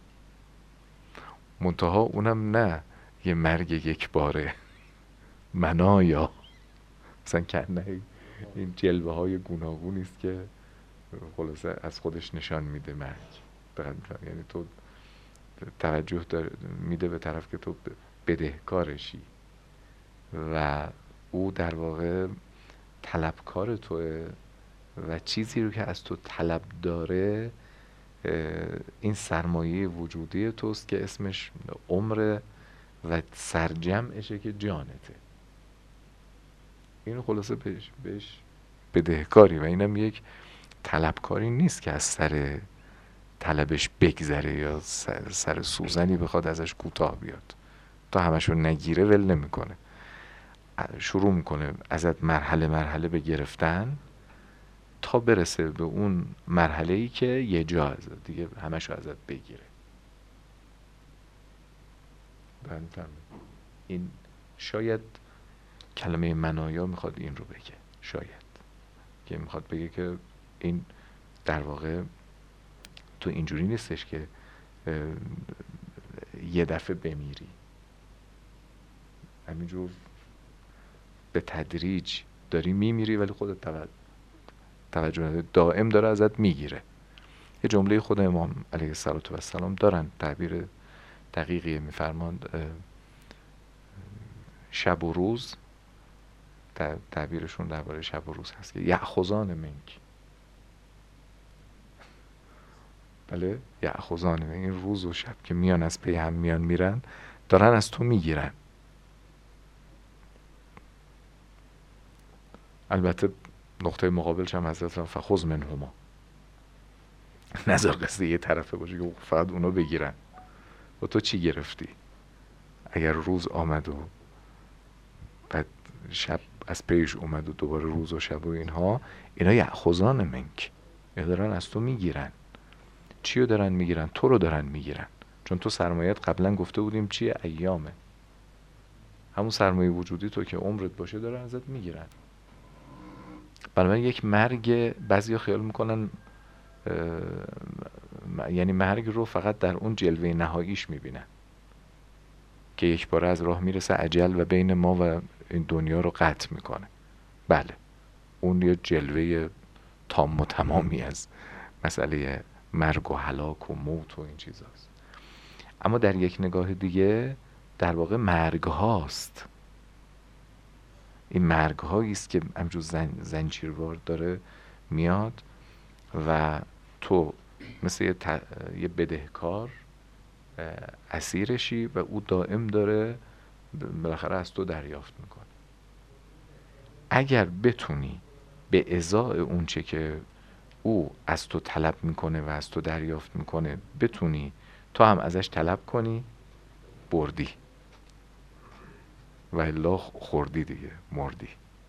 Speaker 1: منتها اونم نه یه مرگ یک باره منایا مثلا کنه این جلوه های گوناگونی است که خلاصه از خودش نشان میده مرگ. یعنی تو توجه میده به طرف که تو بدهکارشی و او در واقع طلبکار توه و چیزی رو که از تو طلب داره این سرمایه وجودی توست که اسمش عمر و سرجمعشه که جانته. این خلاصه بهش بدهکاری و اینم یک طلبکاری نیست که از سر طلبش بگذره یا سر سوزنی بخواد ازش کوتاه بیاد. تا همشو نگیره ول نمیکنه، شروع میکنه ازت مرحله مرحله به گرفتن تا برسه به اون مرحله‌ای که یه جا ازت دیگه همشو ازت بگیره. این شاید کلمه منایا میخواد این رو بگه، شاید که میخواد بگه که این در واقع تو اینجوری نیستش که یه دفعه بمیری، همینجور به تدریج داری میمیری ولی خودت توجه نداری، دائم داره ازت میگیره. یه جمله خود امام علیه السلام دارن، تعبیر دقیقی میفرماند، شب و روز، تعبیرشون درباره شب و روز هست که یأخذان منک. بله، یأخذان منک، این روز و شب که میان از پی هم میان میرن، دارن از تو میگیرن. البته نقطه مقابلش هم حضرت فخذ منهما، نظر قصه یه طرفه باشه که فقط اونا بگیرن و تو چی گرفتی؟ اگر روز آمد و بعد شب از پیش اومد و دوباره روز و شب و اینا یأخذان منک، دارن از تو میگیرن. چی رو دارن میگیرن؟ تو رو دارن میگیرن، چون تو سرمایت قبلا گفته بودیم چیه؟ ایامه. همون سرمایه وجودی تو که عمرت باشه دارن ازت میگیرن. بنابراین یک مرگ، بعضیا خیال میکنن یعنی مرگ رو فقط در اون جلوه نهاییش میبینن که یک بار از راه میرسه اجل و بین ما و این دنیا رو قطع میکنه. بله، اون یه جلوه تام و تمامی از مسئله مرگ و هلاک و موت و این چیزاست. اما در یک نگاه دیگه در واقع مرگ هاست. این مرگ هایی است که همجور زنجیروار داره میاد و تو مثل یه بدهکار اسیرشی و او دائم داره بالاخره از تو دریافت میکنه. اگر بتونی به ازای اون چه که او از تو طلب میکنه و از تو دریافت میکنه بتونی تو هم ازش طلب کنی، بردی، و الا خوردی دیگه، مردی.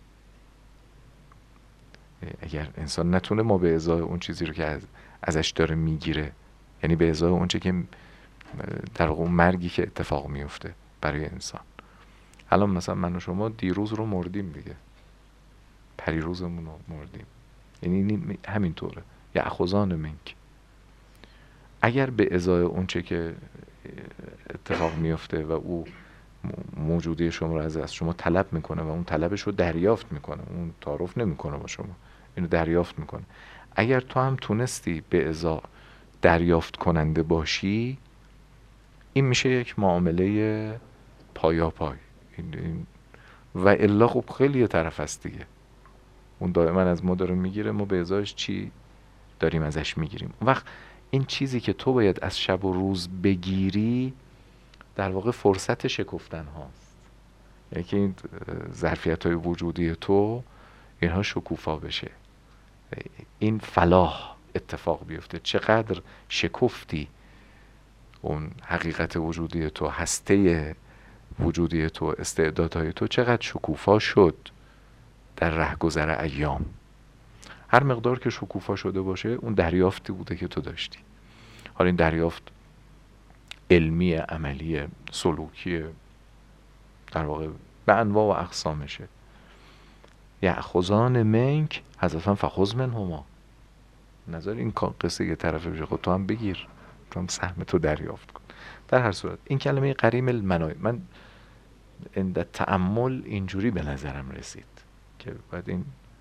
Speaker 1: اگر انسان نتونه ما به ازای اون چیزی رو که ازش داره میگیره، یعنی به ازای اون چه که در واقع اون مرگی که اتفاق میفته برای انسان. الان مثلا من و شما دیروز رو مردیم دیگه، پریروزمون رو مردیم، یعنی همینطوره، یأخذان منک. اگر به ازای اون چه که اتفاق میفته و او موجودی شما رو از شما طلب میکنه و اون طلبش رو دریافت میکنه، اون تعارف نمیکنه با شما، اینو دریافت میکنه. اگر تو هم تونستی به ازا دریافت کننده باشی، این میشه یک معامله پایا پای. و الا خب خیلی طرف هست دیگه، اون دائما از ما داره میگیره، ما به ازاش چی داریم ازش میگیریم. اون وقت این چیزی که تو باید از شب و روز بگیری در واقع فرصت شکفتن هاست، یعنی که این ظرفیت های وجودی تو اینها شکوفا بشه، این فلاح اتفاق بیفته. چقدر شکفتی اون حقیقت وجودی تو، هسته وجودی تو، استعدادهای تو چقدر شکوفا شد در رهگذر ایام. هر مقدار که شکوفا شده باشه اون دریافتی بوده که تو داشتی. حالا این دریافت علمی، عملی، سلوکی، در واقع به انواع و اقسامشه. یأخذان منک، حضرتاً فخذ منهما، نظر این قصه یه طرفه بشه، خود تو هم بگیر، تو هم سهم تو دریافت کن. در هر صورت این کلمه قریم المنای من عند تأمل اینجوری به نظرم رسید که باید این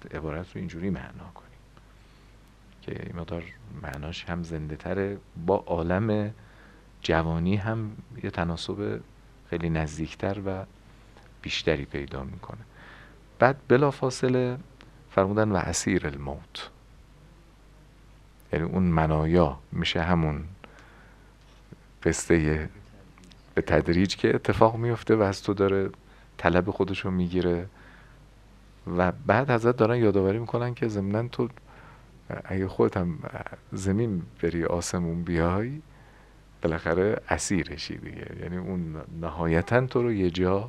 Speaker 1: عبارت رو اینجوری معنا کنیم که این مقدار معناش هم زنده تره، با عالم جوانی هم یه تناسب خیلی نزدیکتر و بیشتری پیدا میکنه. بعد بلافاصله فرمودن و اسیر الموت، یعنی اون منایا میشه همون قصه به تدریج که اتفاق میفته و از تو داره طلب خودشو میگیره. و بعد حضرت دارن یادآوری میکنن که ضمناً تو اگه خودت هم زمین بری آسمون بیای بالاخره اسیرشی دیگه، یعنی اون نهایتاً تو رو یه جا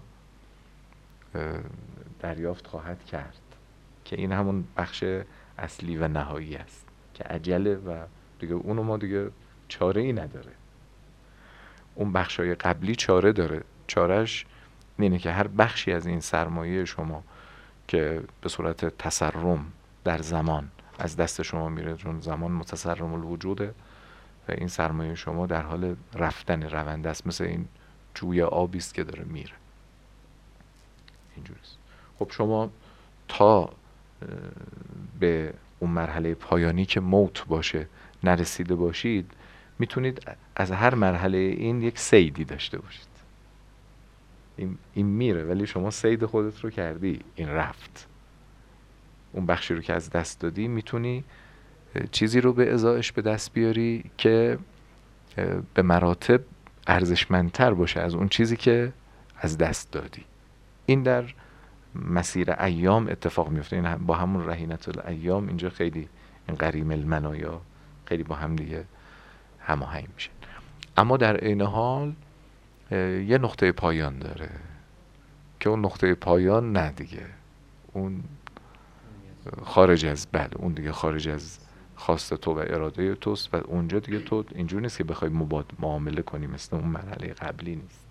Speaker 1: دریافت خواهد کرد که این همون بخش اصلی و نهایی است که عجله و دیگه اونو ما دیگه چاره ای نداره. اون بخشای قبلی چاره داره، چارش اینه که هر بخشی از این سرمایه شما که به صورت تسرم در زمان از دست شما میره، چون زمان متسرم الوجوده و این سرمایه شما در حال رفتن رونده است، مثل این جوی آبی است که داره میره، اینجوریست. خب شما تا به اون مرحله پایانی که موت باشه نرسیده باشید، میتونید از هر مرحله این یک صیدی داشته باشید. این میره ولی شما صید خودت رو کردی، این رفت. اون بخشی رو که از دست دادی میتونی چیزی رو به ازایش به دست بیاری که به مراتب ارزشمندتر باشه از اون چیزی که از دست دادی. این در مسیر ایام اتفاق میفته. این با همون رهینت الایام اینجا خیلی این قریم المنایا خیلی با هم دیگه هماهنگ میشه. اما در عین حال یه نقطه پایان داره که اون نقطه پایان نه دیگه، اون خارج از اون دیگه خارج از خواست تو و اراده توست و اونجا دیگه تو اینجور نیست که بخوای معامله کنی، مثل اون مرحله قبلی نیست.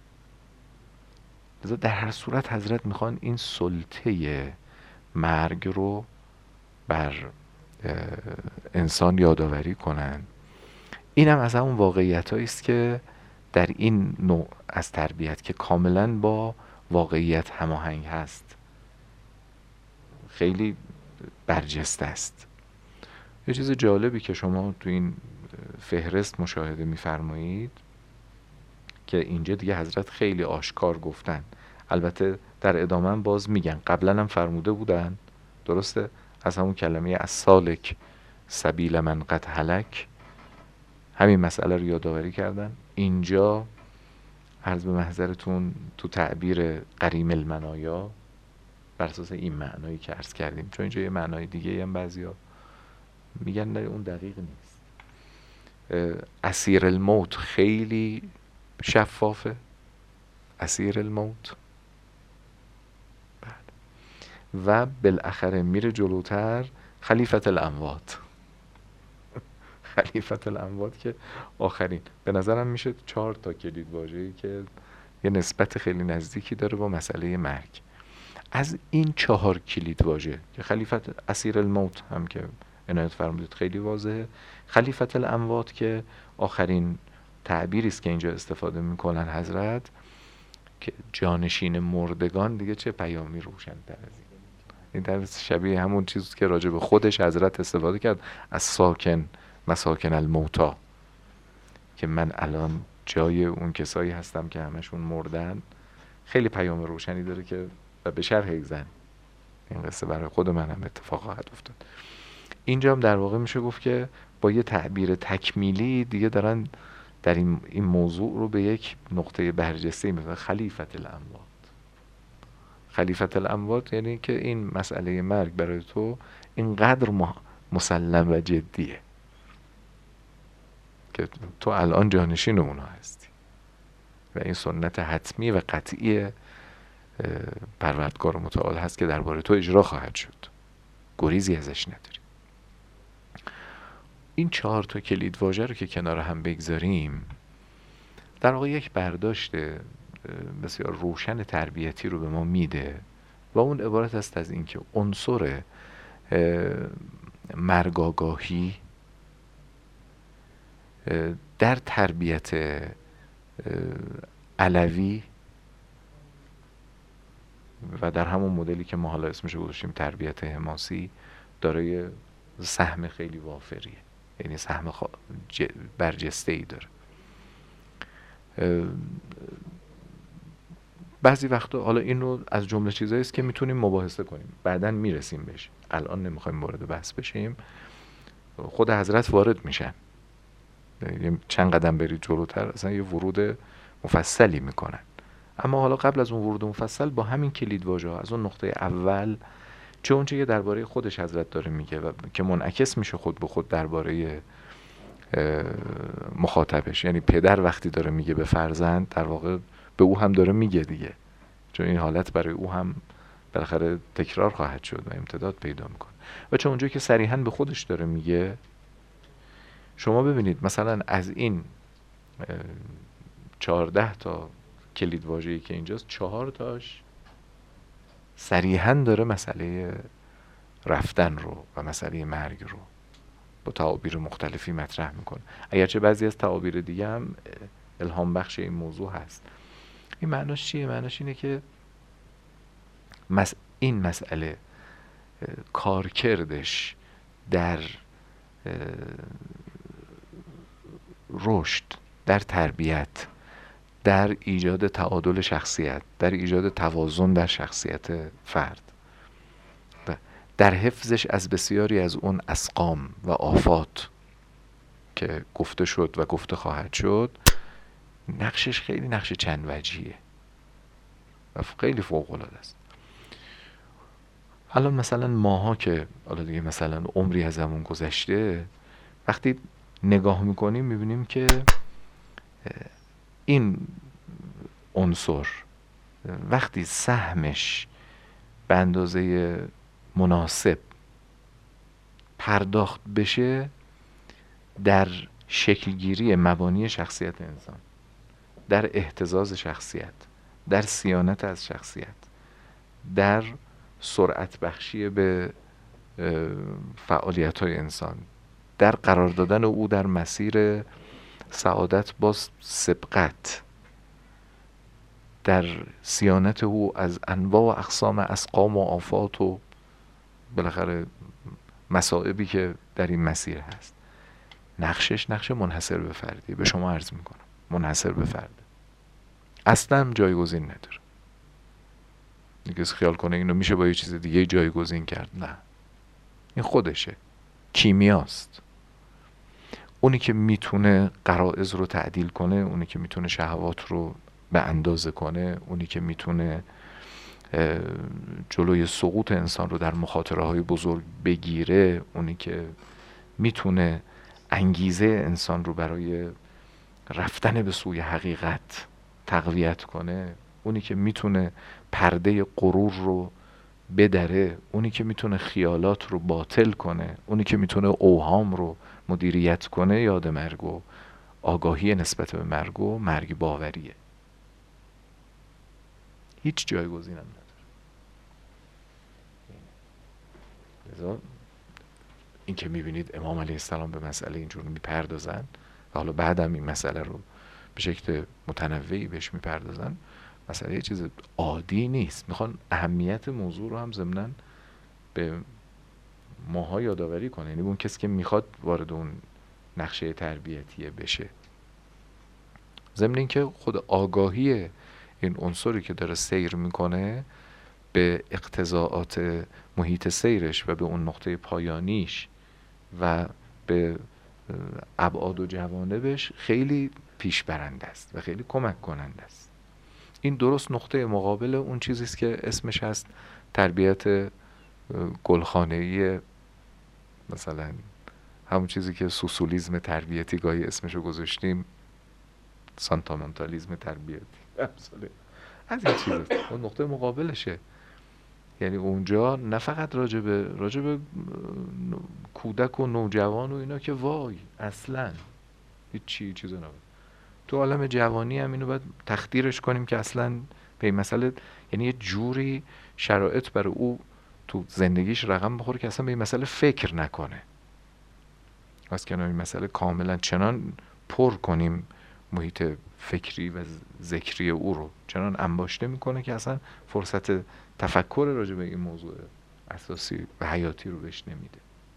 Speaker 1: لذا در هر صورت حضرت میخوان این سلطه مرگ رو بر انسان یادآوری کنن. اینم از همون واقعیت است که در این نوع از تربیت که کاملا با واقعیت هماهنگ هست خیلی برجسته است. یه چیز جالبی که شما تو این فهرست مشاهده می‌فرمایید که اینجا دیگه حضرت خیلی آشکار گفتن، البته در ادامه باز میگن، قبلا هم فرموده بودن، درسته، از همون کلمه از سالک سبیل من قد هلک همین مسئله رو یادآوری کردن. اینجا عرض به محضرتون تو تعبیر قریم المنایا بر اساس این معنایی که عرض کردیم، چون اینجا یه معنای دیگه هم بعضیا میگن نه اون دقیق نیست. اسیر الموت خیلی شفافه، اسیر الموت. و بالاخره میره جلوتر خلیفت الاموات. خلیفت الاموات که آخرین، به نظرم میشه 4 تا کلید واژه‌ای که یه نسبت خیلی نزدیکی داره با مسئله مرگ. از این 4 کلید واژه که خلیفت اسیر الموت هم که عنایت فرمودید خیلی واضحه، خلیفت الاموات که آخرین تعبیری است که اینجا استفاده میکنن حضرت، که جانشین مردگان، دیگه چه پیامی روشن تر از این در شبیه همون چیزی که راجع به خودش حضرت استفاده کرد از ساکن مساکن الموتا، که من الان جای اون کسایی هستم که همشون مردن. خیلی پیام روشنی داره که و به شرح یک زن این قصه برای خود من هم اتفاق خواهد افتاد. اینجا هم در واقع میشه گفت که با یه تعبیر تکمیلی دیگه دارن در این موضوع رو به یک نقطه برجسته میبرن. خلیفت الاموات، خلیفت الاموات یعنی که این مسئله مرگ برای تو اینقدر مسلم و جدیه که تو الان جانشین اونا هستی و این سنت حتمی و قطعی پروردگار متعال هست که درباره تو اجرا خواهد شد، گریزی ازش نداری. این 4 تا کلید واژه رو که کنار هم بگذاریم، در واقع یک برداشت بسیار روشن تربیتی رو به ما میده و اون عبارت است از این که عنصر مرگاگاهی در تربیت علوی و در همون مدلی که ما حالا اسمش رو گذاشتیم تربیت حماسی داره سهم خیلی وافریه، یعنی سهم برجسته ای داره. بعضی وقتا حالا این رو از جمله چیزایی است که میتونیم مباحثه کنیم، بعداً میرسیم بهش، الان نمیخوایم وارد بحث بشیم. خود حضرت وارد میشن، چند قدم برید جلوتر اصلا یه ورود مفصلی میکنن. اما حالا قبل از اون ورود مفصل با همین کلید واژه ها از اون نقطه اول، چه اونچه که درباره خودش حضرت داره میگه و که منعکس میشه خود به خود درباره مخاطبش، یعنی پدر وقتی داره میگه به فرزند، در واقع به او هم داره میگه دیگه، چون این حالت برای او هم بالاخره تکرار خواهد شد و امتداد پیدا میکنه. و چون اونجایی که صریحاً به خودش داره میگه، شما ببینید مثلا از این 14 تا کلید واژه‌ای که اینجاست، 4 تاش صریحاً داره مسئله رفتن رو و مسئله مرگ رو با تعابیر مختلفی مطرح میکنه، اگرچه بعضی از تعابیر دیگه هم الهام بخش این موضوع هست. این معناش چیه؟ معناش اینه که این مسئله کارکردش در رشد، در تربیت، در ایجاد تعادل شخصیت، در ایجاد توازن در شخصیت فرد، در حفظش از بسیاری از اون اسقام و آفات که گفته شد و گفته خواهد شد، نقشش خیلی نقش چند وجهیه و خیلی فوق‌العاده است. الان مثلا ماها که حالا دیگه مثلا عمری از همون گذشته، وقتی نگاه میکنیم میبینیم که این عنصر وقتی سهمش به اندازه مناسب پرداخت بشه در شکلگیری مبانی شخصیت انسان، در اهتزاز شخصیت، در صیانت از شخصیت، در سرعت بخشی به فعالیت‌های انسان، در قرار دادن او در مسیر سعادت با سبقت، در صیانت او از انواع و اقسام اسقام و آفات و بالاخره مصائبی که در این مسیر هست، نقشش نقش منحصر به فردیه. به شما عرض میکنم منحصر به فرده، اصلا جایگزین نداره. دیگه خیال کنه اینو میشه با یه چیز دیگه جایگزین کرد، نه، این خودشه، کیمیاست. اونی که میتونه غرایز رو تعدیل کنه، اونی که میتونه شهوات رو به اندازه کنه، اونی که میتونه جلوی سقوط انسان رو در مخاطره های بزرگ بگیره، اونی که میتونه انگیزه انسان رو برای رفتن به سوی حقیقت تقویت کنه، اونی که میتونه پرده غرور رو بدره، اونی که میتونه خیالات رو باطل کنه، اونی که میتونه اوهام رو مدیریت کنه، یاد مرگ و آگاهی نسبت به مرگ و مرگ باوریه. هیچ جایگزینم نداره. لذا این که میبینید امام علیه السلام به مسئله اینجور میپردازن و حالا بعدم این مسئله رو به شکل متنوعی بهش میپردازن، مسئله چیز عادی نیست. میخوان اهمیت موضوع رو هم ضمناً به ماها یادآوری کنه، یعنی اون کسی که میخواد وارد اون نقشه تربیتیه بشه، ضمن این که خود آگاهی این عنصری که داره سیر میکنه به اقتضاعات محیط سیرش و به اون نقطه پایانیش و به ابعاد و جوانبش خیلی پیش برنده است و خیلی کمک کننده است. این درست نقطه مقابل اون چیزی است که اسمش هست تربیت گلخانه‌ای، مثلا همون چیزی که سوسولیزم تربیتی گاهی اسمشو گذاشتیم، سانتامنتالیزم تربیتی، از این چیزاست. اون نقطه مقابلشه، یعنی اونجا نه فقط راجب کودک و نوجوان و اینا که وای اصلا هیچ چیزی نبود. تو عالم جوانی هم اینو باید تخدیرش کنیم که اصلا به این مسئله، یعنی یه جوری شرایط برای او تو زندگیش رقم بخوره که اصلا به این مسئله فکر نکنه. از کنار این مسئله کاملا چنان پر کنیم محیط فکری و ذکری او رو چنان انباشته میکنه که اصلا فرصت تفکر راجع به این موضوع اساسی و حیاتی رو بهش نمیده.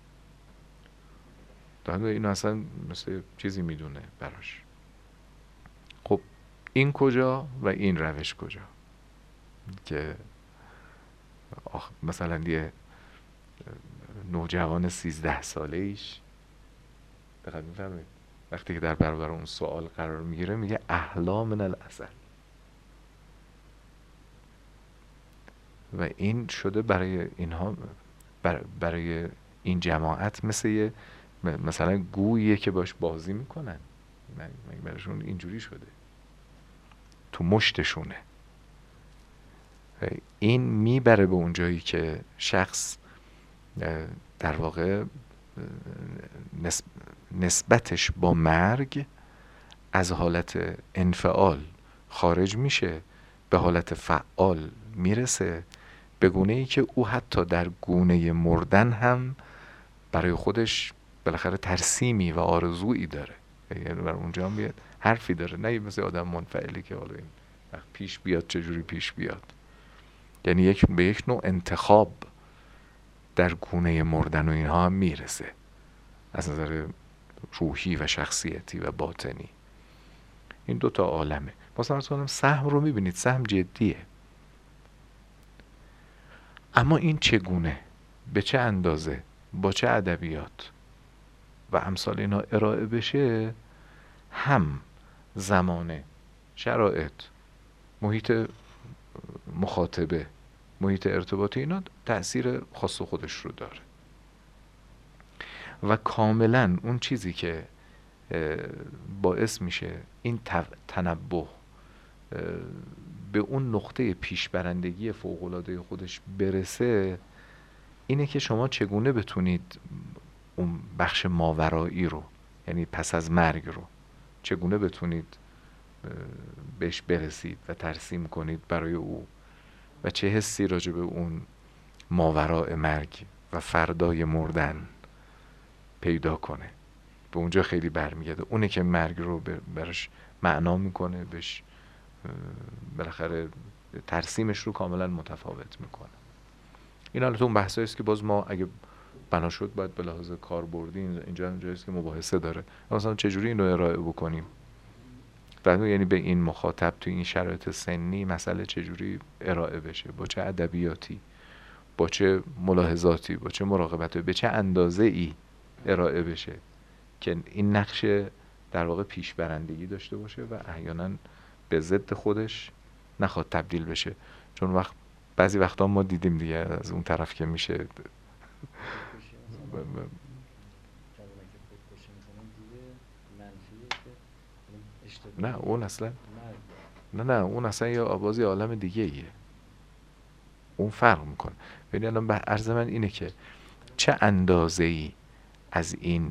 Speaker 1: در اینو اصلا مثل چیزی میدونه براش. خب این کجا و این روش کجا؟ که مثلا یه نوجوان 13 ساله ایش دقیق میفرمایید وقتی که در برابر اون سوال قرار میگیره میگه احلا من العسل. و این شده برای اینها، برای این جماعت مثلا گوییه که باش بازی میکنن. براشون اینجوری شده، تو مشتشونه. این میبره به اون جایی که شخص در واقع نسبتش با مرگ از حالت انفعال خارج میشه، به حالت فعال میرسه، به گونه‌ای که او حتی در گونه مردن هم برای خودش بالاخره ترسیمی و آرزویی داره. یعنی بر اونجا هم حرفی داره، نه مثل آدم منفعلی که حالا این وقت پیش بیاد چجوری پیش بیاد. یعنی به یک نوع انتخاب در گونه مردن و اینها هم میرسه از نظر روحی و شخصیتی و باطنی. این دوتا عالمه. مثلا کنم سهم رو میبینید، سهم جدیه. اما این چگونه، به چه اندازه، با چه ادبیات و امثال اینا ارائه بشه، هم زمانه، شرایط، محیط مخاطبه، محیط ارتباطی، اینا تأثیر خاص خودش رو داره. و کاملا اون چیزی که باعث میشه این تنبه به اون نقطه پیشبرندگی فوق‌العاده خودش برسه، اینه که شما چگونه بتونید اون بخش ماورایی رو، یعنی پس از مرگ رو، چگونه بتونید بهش برسید و ترسیم کنید برای او و چه حسی راجع به اون ماوراء مرگ و فردای مردن پیدا کنه. به اونجا خیلی برمیگرده. اونه که مرگ رو برش معنا میکنه، بهش بالاخره ترسیمش رو کاملا متفاوت میکنه. این البته اون بحثایی است که باز ما اگه بنا شد باید به لحاظ کاربردی اینجا جایی است که مباحثه داره. مثلا چجوری اینو ارائه بکنیم؟ یعنی به این مخاطب تو این شرایط سنی مسئله چجوری ارائه بشه، با چه ادبیاتی، با چه ملاحظاتی، با چه مراقبتی، به چه اندازه ای ارائه بشه که این نقش در واقع پیشبرندگی داشته باشه و احیانا به ضد خودش نخواد تبدیل بشه. چون بعضی وقتا ما دیدیم دیگه از اون طرف که میشه نه اون اصلا نه اون اصلا یه آوازی عالم دیگه ایه، اون فرق میکنه. ببین الان عرض من اینه که چه اندازه‌ای از این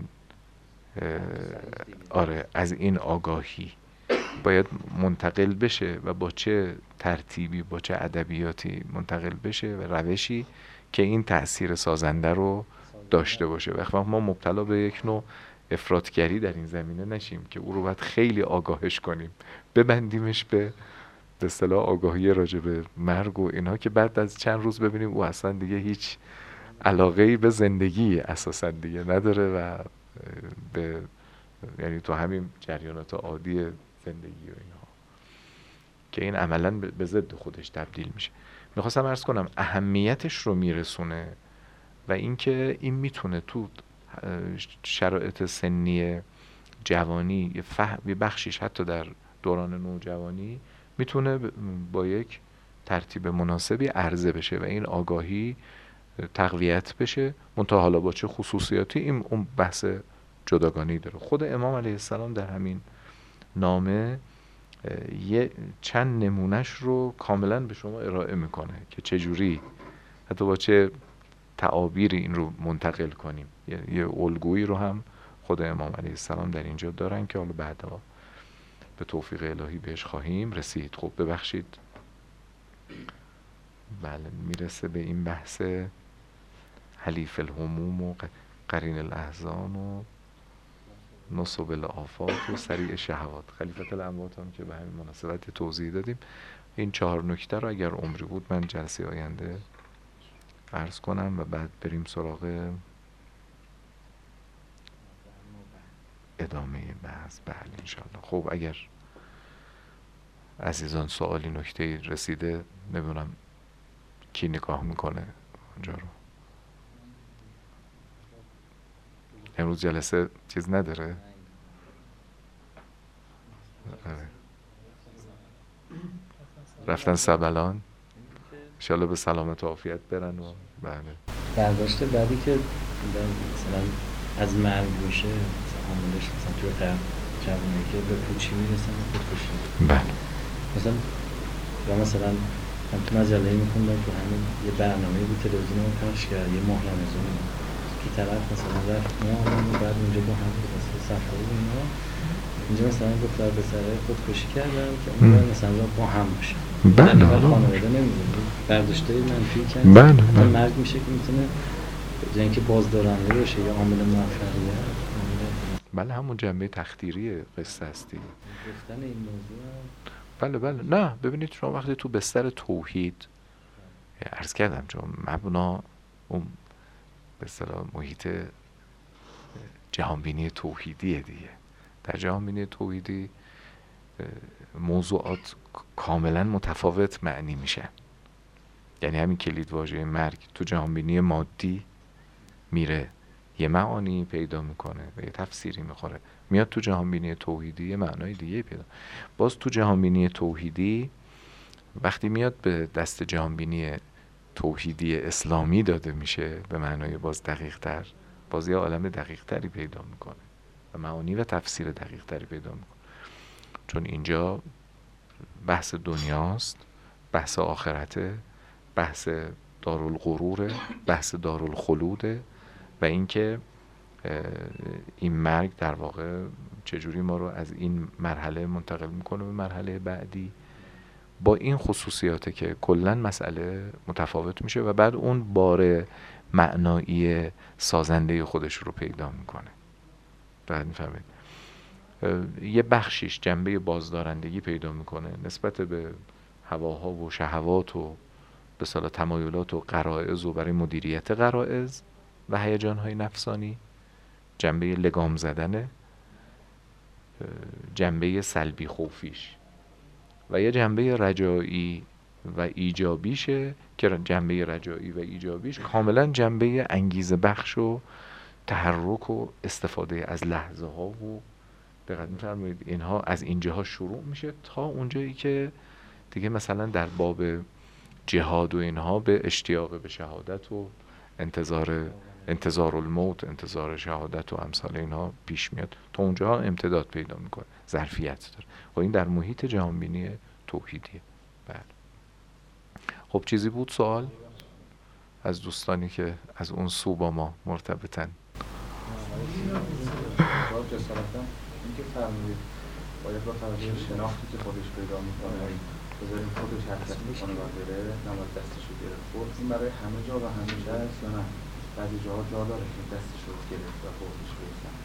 Speaker 1: از این آگاهی باید منتقل بشه و با چه ترتیبی، با چه ادبیاتی منتقل بشه و روشی که این تأثیر سازنده رو داشته باشه. وقتی ما مبتلا به یک نوع افراطگری در این زمینه نشیم که او رو باید خیلی آگاهش کنیم، ببندیمش به اصطلاح آگاهی راجع به مرگ و اینا، که بعد از چند روز ببینیم او اصلا دیگه هیچ علاقه‌ای به زندگی اساسا دیگه نداره و یعنی تو همین جریانات عادی زندگی و اینها که این عملاً به ضد خودش تبدیل میشه. میخواستم عرض کنم اهمیتش رو میرسونه و اینکه این میتونه تو شرایط سنی جوانی یه بخشیش حتی در دوران نوجوانی میتونه با یک ترتیب مناسبی عرضه بشه و این آگاهی تقویت بشه. منتها حالا با چه خصوصیاتی، این اون بحث جداگانه‌ای داره. خود امام علیه السلام در همین نامه یه چند نمونش رو کاملا به شما ارائه میکنه که چجوری حتی با چه تعابیری این رو منتقل کنیم. یه الگویی رو هم خود امام علیه السلام در اینجا دارن که حالا بعدا به توفیق الهی بهش خواهیم رسید. خب ببخشید، بله میرسه به این بحث حلیف الهموم و قرین الاحزان و نصب الآفات و سریع شهوات. خلیفة الاموات هم که به همین مناسبت توضیح دادیم. این 4 نکته رو اگر عمری بود من جلسه آینده عرض کنم و بعد بریم سراغ ادامه بحث. بله انشاءالله. خب اگر عزیزان سوالی نکته رسیده، نمیدونم کی نگاه میکنه اونجا رو. امروز جلسه چیز نداره؟ رفتن سبلان، انشاءالله به سلامت و عافیت برن. و بله
Speaker 2: برداشت بعدی که مثلا از مرگ میشه، مثلا عاملش مثلا توی جوانی که به پوچی میرسن خودکشی.
Speaker 1: بله.
Speaker 2: مثلا من تو مجله میخوندم تو همین یه برنامه بود تلویزیون رو پخش کرد، یه ماه رمضان که طرف مثلا رفت ماه و بعد اونجا با هم مثلا صفحه و اینا اینجا مثلا دختر پسره خودکشی کردن که اون مثلا با هم باشن.
Speaker 1: بله.
Speaker 2: خانواده نمیدونه برداشته منفی کنه.
Speaker 1: بله.
Speaker 2: مرگ میشه که میتونه جایی که بازدارنده باشه یا عامل موفقیت.
Speaker 1: بله همون جنبه تخدیری قصه هستی.
Speaker 2: گفتن این موضوع
Speaker 1: بله بله. نه ببینید شما وقتی تو بستر توحید عرض کردم چون مبنا اون به اصطلاح محیط جهانبینی توحیدیه دیگه. در جهانبینی توحیدی موضوعات کاملا متفاوت معنی میشن. یعنی همین کلید واژه مرگ تو جهانبینی مادی میره یه معانی پیدا میکنه و یه تفسیری میخوره، میاد تو جهانبینی توحیدی یه معنای دیگه پیدا. باز تو جهانبینی توحیدی وقتی میاد به دست جهانبینی توحیدی اسلامی داده میشه به معنای باز دقیق تر، باز یه عالم دقیق تری پیدا میکنه و معانی و تفسیر دقیق تری پیدا میکنه. چون اینجا بحث دنیاست، بحث آخرته، بحث دارالغروره، بحث دارالخلوده و اینکه این مرگ در واقع چجوری ما رو از این مرحله منتقل میکنه به مرحله بعدی، با این خصوصیاته که کلن مسئله متفاوت میشه و بعد اون بار معنایی سازنده خودش رو پیدا میکنه. بعد میفهمید یه بخشیش جنبه بازدارندگی پیدا میکنه نسبت به هواها و شهوات و به اصطلاح تمایلات و غرایز و برای مدیریت غرایز و هیجان‌های نفسانی، جنبه لگام زدنه، جنبه سلبی خوفیش و یه جنبه رجایی و ایجابیشه که جنبه رجایی و ایجابیش کاملا جنبه انگیزه بخش و تحرک و استفاده از لحظه ها و دقت می‌فرمایید اینها از اینجاها شروع میشه تا اونجایی که دیگه مثلا در باب جهاد و اینها به اشتیاق به شهادت و انتظار الموت، انتظار شهادت و امثال اینها پیش میاد، تا اونجاها امتداد پیدا میکنه، ظرفیت داره. خب این در محیط جهانبینی توحیدیه. بله. خب چیزی بود سوال از دوستانی که از اون سو با ما مرتبطن؟
Speaker 3: اینکه فرمودید باید با توجه به شناختی که خودش پیدا میکنه بذاریم خودش حرکت میکنه و بره، نماید دستشو گرفت. خب این برای همه جا و همیشه هست یا نه؟ بعضی جاها جا داره که دستشو گرفت و خودش بریزن؟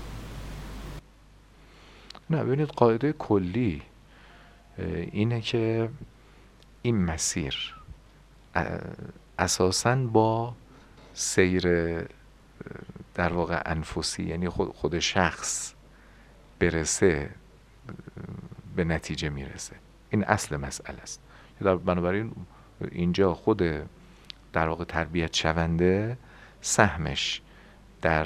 Speaker 1: نه ببینید قاعده کلی اینه که این مسیر اساساً با سیر در واقع انفسی، یعنی خود شخص برسه به نتیجه میرسه. این اصل مسئله است. بنابراین اینجا خود در واقع تربیت شونده سهمش در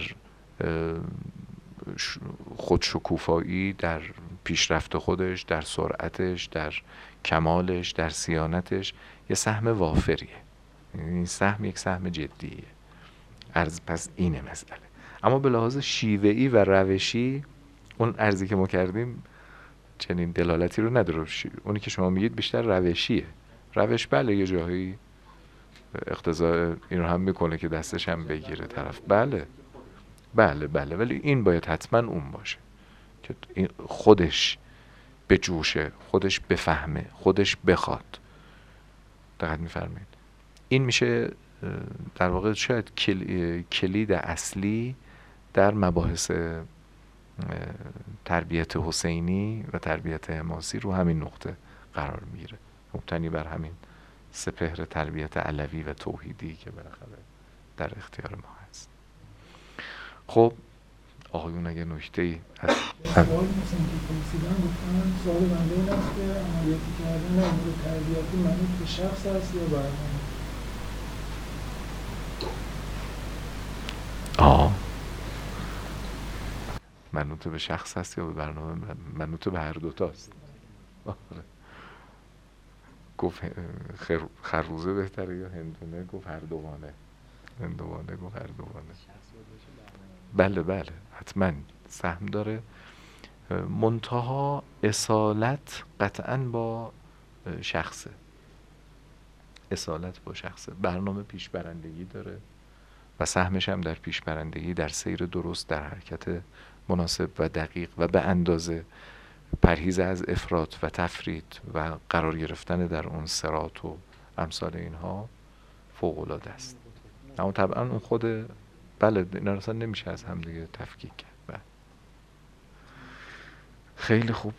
Speaker 1: خودشکوفایی، در پیشرفت خودش، در سرعتش، در کمالش، در صیانتش یه سهم وافریه. این سهم یک سهم جدیه. پس اینه مسئله. اما به لحاظ شیوهی و روشی اون عرضی که ما کردیم چنین دلالتی رو نداره. اونی که شما میگید بیشتر روشیه. روش بله یه جاهایی اقتضای این رو هم میکنه که دستش هم بگیره طرف، بله بله بله، ولی این باید حتما اون باشه که خودش به جوشه، خودش بفهمه، خودش بخواد. دقت میفرمایید؟ این میشه در واقع شاید کلید اصلی در مباحث تربیت حسینی و تربیت حماسی رو همین نقطه قرار میگیره، مبتنی بر همین سپهر تربیت علوی و توحیدی که بالاخره در اختیار ما هست. خب آقایون اگه نکته‌ای از
Speaker 4: سوال مثلا که پرسیدن گفتن سوال بنده این است که عملیاتی کردن امور تربیتی منوط به شخص هست یا برنامه؟
Speaker 1: منوط به شخص هست یا به برنامه؟ منوط به هر دوتاست. گفت خروزه بهتره یا هندونه؟ گفت هر دوانه. هندوانه گفت هر دوانه. بله حتما سهم داره، منتها اصالت قطعا با شخصه، اصالت با شخصه. برنامه پیشبرندگی داره و سهمش هم در پیشبرندگی، در سیر درست، در حرکت مناسب و دقیق و به اندازه، پرهیز از افراط و تفرید و قرار گرفتن در اون صراط و امثال اینها فوق‌العاده است. اما طبعا اون خود بله اینا اصلا نمیشه از هم دیگه تفکیک کرد. بله. خیلی خوب،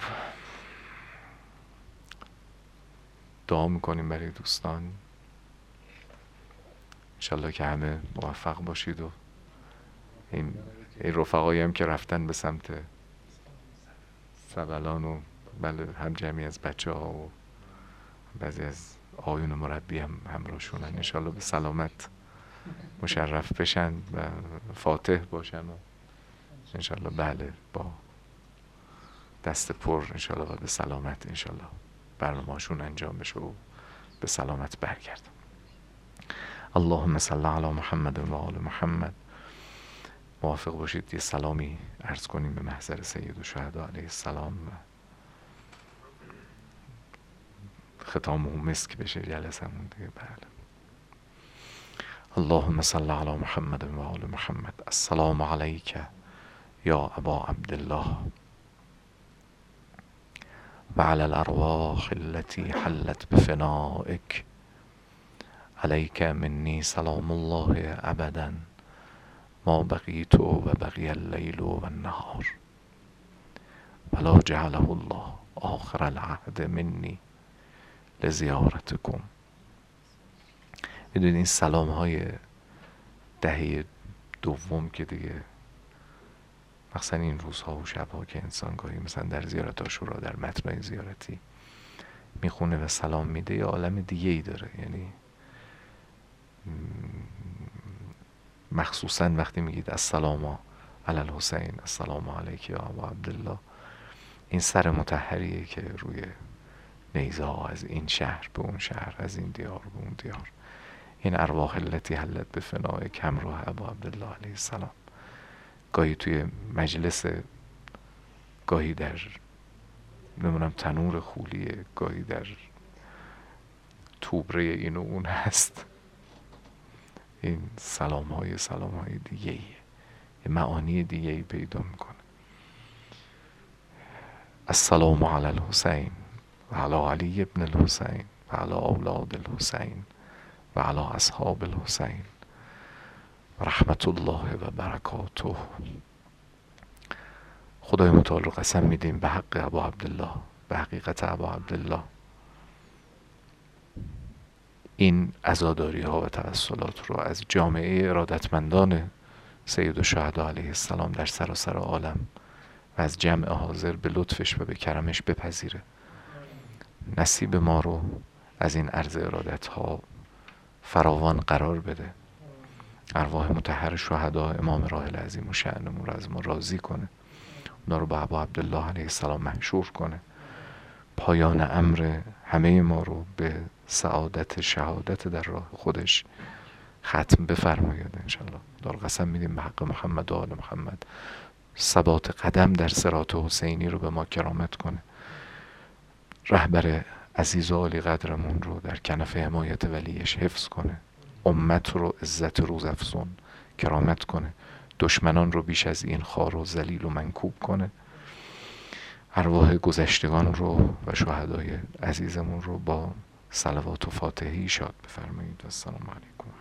Speaker 1: دعا میکنیم برای دوستان انشالله که همه موفق باشید و این رفقایی هم که رفتن به سمت سبلان و بله هم جمعی از بچه ها و بعضی از آقایون مربی هم همراهشونن، انشالله به سلامت مشرف بشن و فاتح باشن و انشالله بله با دست پر انشالله و به سلامت انشالله برنامه‌شون انجام بشه و به سلامت برگردن. اللهم صل علی محمد و آل محمد. موافق باشید یه سلامی عرض کنیم به محضر سید الشهدا علیه السلام و ختامه مسک بشه جلسمون دیگه. بله. اللهم صل علی محمد و آل محمد. السلام علیک یا ابا عبدالله و علی الارواح التي حلت بفنائک علیک منی سلام الله ابدا ما بقیت و بقی اللیل و النهار ولا جعله الله آخر العهد منی لزیارتکم. میدونید این سلام های دهه دوم که دیگه مثلا این روزها و شبها که انسان گاهی مثلا در زیارت عاشورا در متنای زیارتی میخونه و سلام میده یه عالم دیگه ای داره. یعنی مخصوصا وقتی میگید السلام علی الحسین، السلام علیک یا ابا عبدالله، این سر مطهریه که روی نیزه ها از این شهر به اون شهر، از این دیار به اون دیار، این ارواح التي حلت بفنائک همراه ابا عبدالله علیه السلام، گاهی توی مجلس، گاهی در نمیدونم تنور خولیه، گاهی در توبره این و اون هست. این سلام های دیگه ایه، یه معانی دیگه ای پیدا میکنه. السلام علی الحسین و علی علی ابن الحسین و علی اولاد الحسین و علی اصحاب الحسین و رحمت الله و برکاته. خدای متعال رو قسم میدیم به حق ابا عبدالله، به حقیقت ابا عبدالله، این عزاداری ها و توسلات رو از جامعه ارادتمندان سید الشهدا علیه السلام در سراسر عالم و از جمع حاضر به لطفش و به کرمش بپذیره. نصیب ما رو از این عرض ارادت ها فراوان قرار بده. ارواح مطهر شهدا امام راحل عظیم و شأنمون رو از ما راضی کنه، اونا رو به ابا عبدالله علیه السلام محشور کنه. پایان امر همه ما رو به سعادت شهادت در راه خودش ختم بفرماید انشالله. دار قسم میدیم به حق محمد و آل محمد، ثبات قدم در صراط حسینی رو به ما کرامت کنه. رهبر عزیز و عالی قدرمون رو در کنف حمایت ولیش حفظ کنه. امت رو عزت روز افزون کرامت کنه. دشمنان رو بیش از این خوار و ذلیل و منکوب کنه. ارواح گذشتگان رو و شهدای عزیزمون رو با صلوات و فاتحی شاد بفرمایید. السلام علیکم.